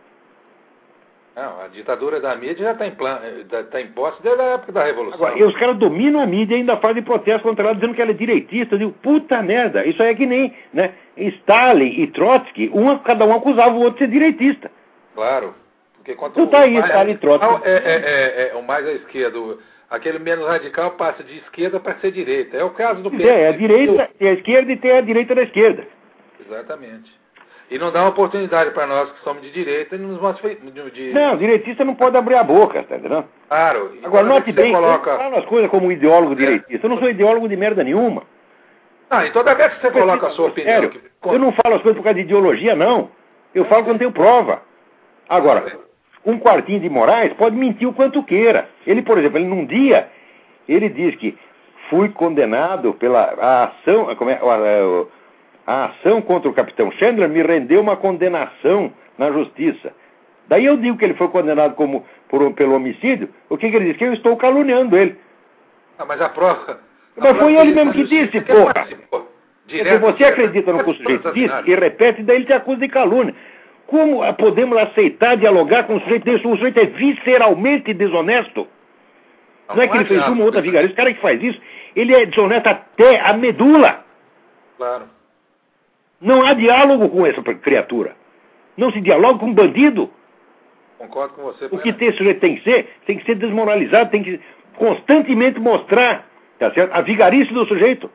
Não, a ditadura da mídia já está em, plan... tá em posse desde a época da Revolução.
Agora, e os caras dominam a mídia e ainda fazem protesto contra ela, dizendo que ela é direitista. Eu digo, puta merda, isso aí é que nem, né, Stalin e Trotsky, um, cada um acusava o outro de ser direitista.
Claro. Porque quanto
tu tá aí, Stalin e Trotsky.
É, é, é, é, o mais à esquerda. Aquele menos radical passa de esquerda para ser direita. É o caso do P S D.
É, a direita, tem a esquerda e tem a direita da esquerda.
Exatamente. E não dá uma oportunidade para nós que somos de direita. Nos de, de...
Não, direitista não pode abrir a boca, tá entendendo?
Claro.
Agora, note bem,
coloca...
eu falo as coisas como ideólogo é. direitista. Eu não sou ideólogo de merda nenhuma.
Ah, e toda vez que você eu coloca a sua opinião...
Sério,
que...
eu não falo as coisas por causa de ideologia, não. Eu falo quando tenho prova. Agora, um quartinho de Moraes pode mentir o quanto queira. Ele, por exemplo, ele num dia, ele diz que fui condenado pela a ação... Como é, a, a ação contra o capitão Chandler me rendeu uma condenação na justiça. Daí eu digo que ele foi condenado como, por, pelo homicídio. O que, que ele diz? Que eu estou caluniando ele.
Ah, mas a prova... A
mas
prova
foi ele mesmo que disse,
que
porra.
Direto,
você acredita no que o sujeito disse e repete, daí ele te acusa de calúnia. Como podemos aceitar dialogar com um sujeito desse? O sujeito é visceralmente desonesto. Não, não é que ele fez uma ou outra vigarice. O cara que faz isso, ele é desonesto até a medula.
Claro.
Não há diálogo com essa criatura. Não se dialoga com um bandido.
Concordo com você.
O que esse sujeito tem que ser, tem que ser desmoralizado, tem que constantemente mostrar, tá certo? A vigarice do sujeito.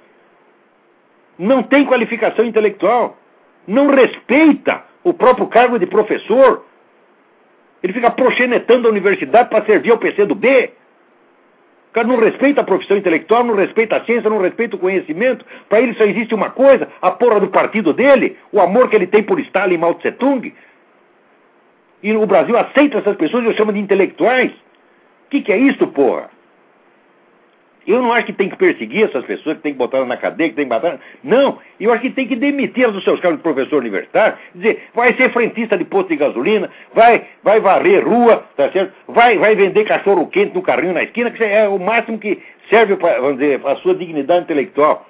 Não tem qualificação intelectual. Não respeita o próprio cargo de professor. Ele fica proxenetando a universidade para servir ao P C do B. O cara não respeita a profissão intelectual, não respeita a ciência, não respeita o conhecimento. Para ele só existe uma coisa, a porra do partido dele, o amor que ele tem por Stalin e Mao Tse Tung. E o Brasil aceita essas pessoas e eu chamo de intelectuais. O que, que é isso, porra? Eu não acho que tem que perseguir essas pessoas, que tem que botar elas na cadeia, que tem que botar... Não, eu acho que tem que demitir elas dos seus cargos de professor universitário, dizer, vai ser frentista de posto de gasolina, vai, vai varrer rua, tá certo? Vai, vai vender cachorro quente no carrinho na esquina, que é o máximo que serve para, vamos dizer, a sua dignidade intelectual.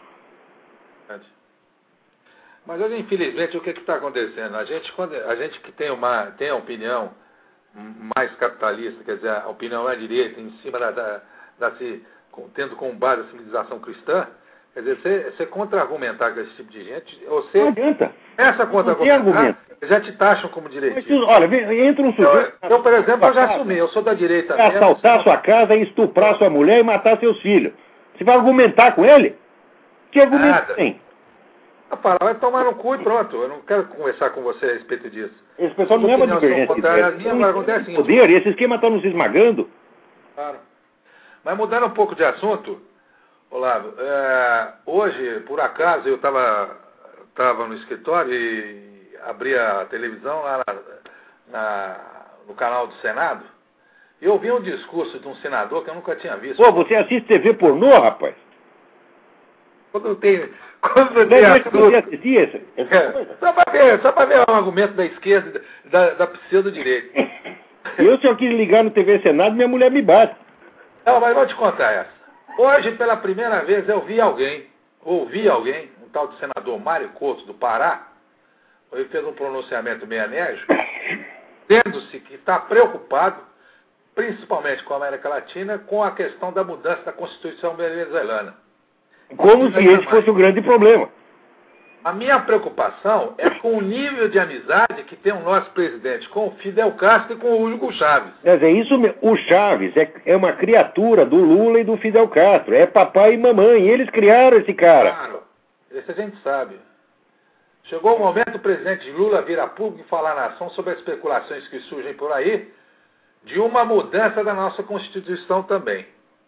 Mas, infelizmente, o que está acontecendo? A gente, quando, a gente que tem uma tem a opinião mais capitalista, quer dizer, a opinião mais direita, em cima da... da, da se, tendo como base a civilização cristã, quer dizer, você, você contra-argumentar com esse tipo de gente, você...
Não adianta.
Essa contra-argumentar, já te taxam como direitista.
Mas, olha, entra um sujeito...
Eu, eu, por exemplo, eu já assumi, eu sou da direita
mesmo. Assaltar mesmo, sua casa, estuprar sua mulher e matar seus filhos. Você vai argumentar com ele? Que argumento Nada. tem?
Eu falo, vai tomar no cu e pronto. Eu não quero conversar com você a respeito disso.
Esse pessoal não é uma divergência.
A minha, mas acontece assim,
poder, e esse esquema está nos esmagando.
Claro. Mas mudando um pouco de assunto, Olavo, é, hoje, por acaso, eu estava tava no escritório e abri a televisão lá na, na, no canal do Senado e eu vi um discurso de um senador que eu nunca tinha visto.
Pô, você assiste T V pornô, rapaz?
Quando tem... Quando tem assunto...
Você assistir essa, essa
é, coisa? Só para ver, só para ver um argumento da esquerda, da, da pseudo-direita.
Eu, se eu quis ligar no T V Senado, minha mulher me bate.
Não, mas vou te contar essa. Hoje, pela primeira vez, eu vi alguém, ouvi alguém, um tal de senador Mário Couto, do Pará, ele fez um pronunciamento meio enérgico, dizendo-se que está preocupado, principalmente com a América Latina, com a questão da mudança da Constituição venezuelana.
Como se esse fosse o grande problema.
A minha preocupação é com o nível de amizade que tem o nosso presidente com o Fidel Castro e com o Hugo Chávez.
É, é isso mesmo. O Chávez é, é uma criatura do Lula e do Fidel Castro. É papai e mamãe. Eles criaram esse cara.
Claro. Isso a gente sabe. Chegou o momento do presidente Lula vir a público e falar à nação sobre as especulações que surgem por aí de uma mudança da nossa Constituição também.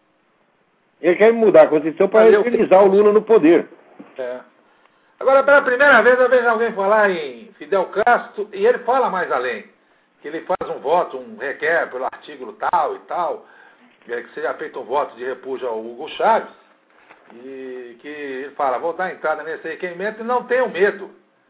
Ele quer mudar a Constituição para eternizar o Lula no poder.
É. Agora, pela primeira vez, eu vejo alguém falar em Fidel Castro, e ele fala mais além. Que ele faz um voto, um requer pelo artigo tal e tal, que seja feito um voto de repúdio ao Hugo Chávez, e que ele fala, vou dar entrada nesse requerimento e não tenho medo.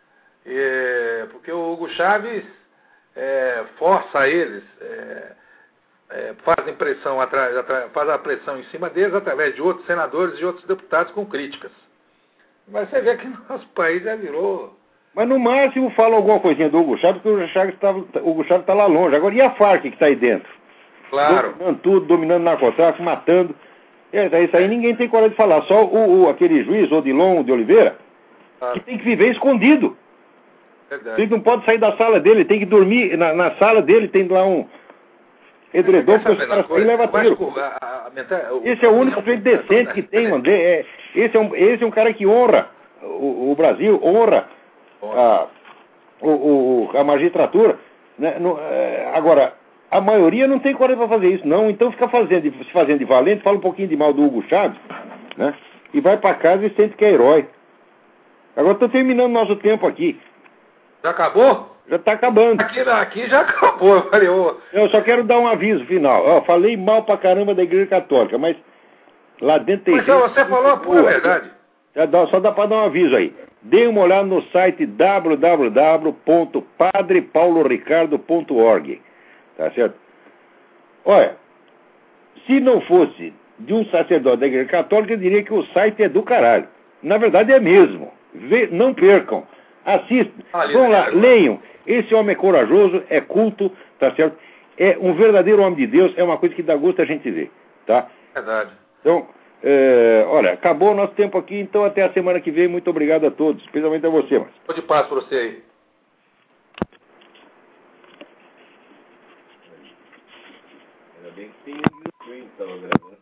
E, porque o Hugo Chávez é, força eles, é, é, faz, pressão atra, atra, faz a pressão em cima deles através de outros senadores e outros deputados com críticas. Mas você vê que nosso país já virou...
Mas no máximo fala alguma coisinha do Hugo Chávez, porque o Hugo Chávez está tá lá longe. Agora, e a Farc que está aí dentro?
Claro.
Dominando tudo, dominando narcotráfico, matando. É, isso aí ninguém tem coragem de falar. Só o, o, aquele juiz, Odilon de Oliveira, claro, que tem que viver escondido.
Verdade.
Ele não pode sair da sala dele, tem que dormir na, na sala dele, tem lá um edredom, porque os caras saem e levam tiro. Esse é o único sujeito decente que tem, mano. É, esse, é um, esse é um cara que honra o, o Brasil, honra a, o, o, a magistratura. Né? No, é, agora, a maioria não tem coragem para fazer isso, não. Então fica fazendo, se fazendo de valente, fala um pouquinho de mal do Hugo Chávez, né? E vai para casa e sente que é herói. Agora estou terminando nosso tempo aqui.
Já acabou?
Já está acabando.
Aqui, aqui já acabou. Eu, falei, oh.
Eu só quero dar um aviso final. Ó, falei mal pra caramba da Igreja Católica, mas lá dentro tem...
Mas gente, você falou a pura verdade.
Já dá, só dá para dar um aviso aí. Dê uma olhada no site w w w ponto padre paulo ricardo ponto org. Tá certo? Olha, se não fosse de um sacerdote da Igreja Católica, eu diria que o site é do caralho. Na verdade é mesmo. Vê, não percam. Assistam. Ah, vão lá, leiam. Esse homem é corajoso, é culto, tá certo? É um verdadeiro homem de Deus, é uma coisa que dá gosto a gente ver, tá?
Verdade.
Então, é, olha, acabou o nosso tempo aqui, então até a semana que vem. Muito obrigado a todos, especialmente a você, Márcio.
Tô de paz para você aí.
Ainda bem que tem o stream, tava gravando.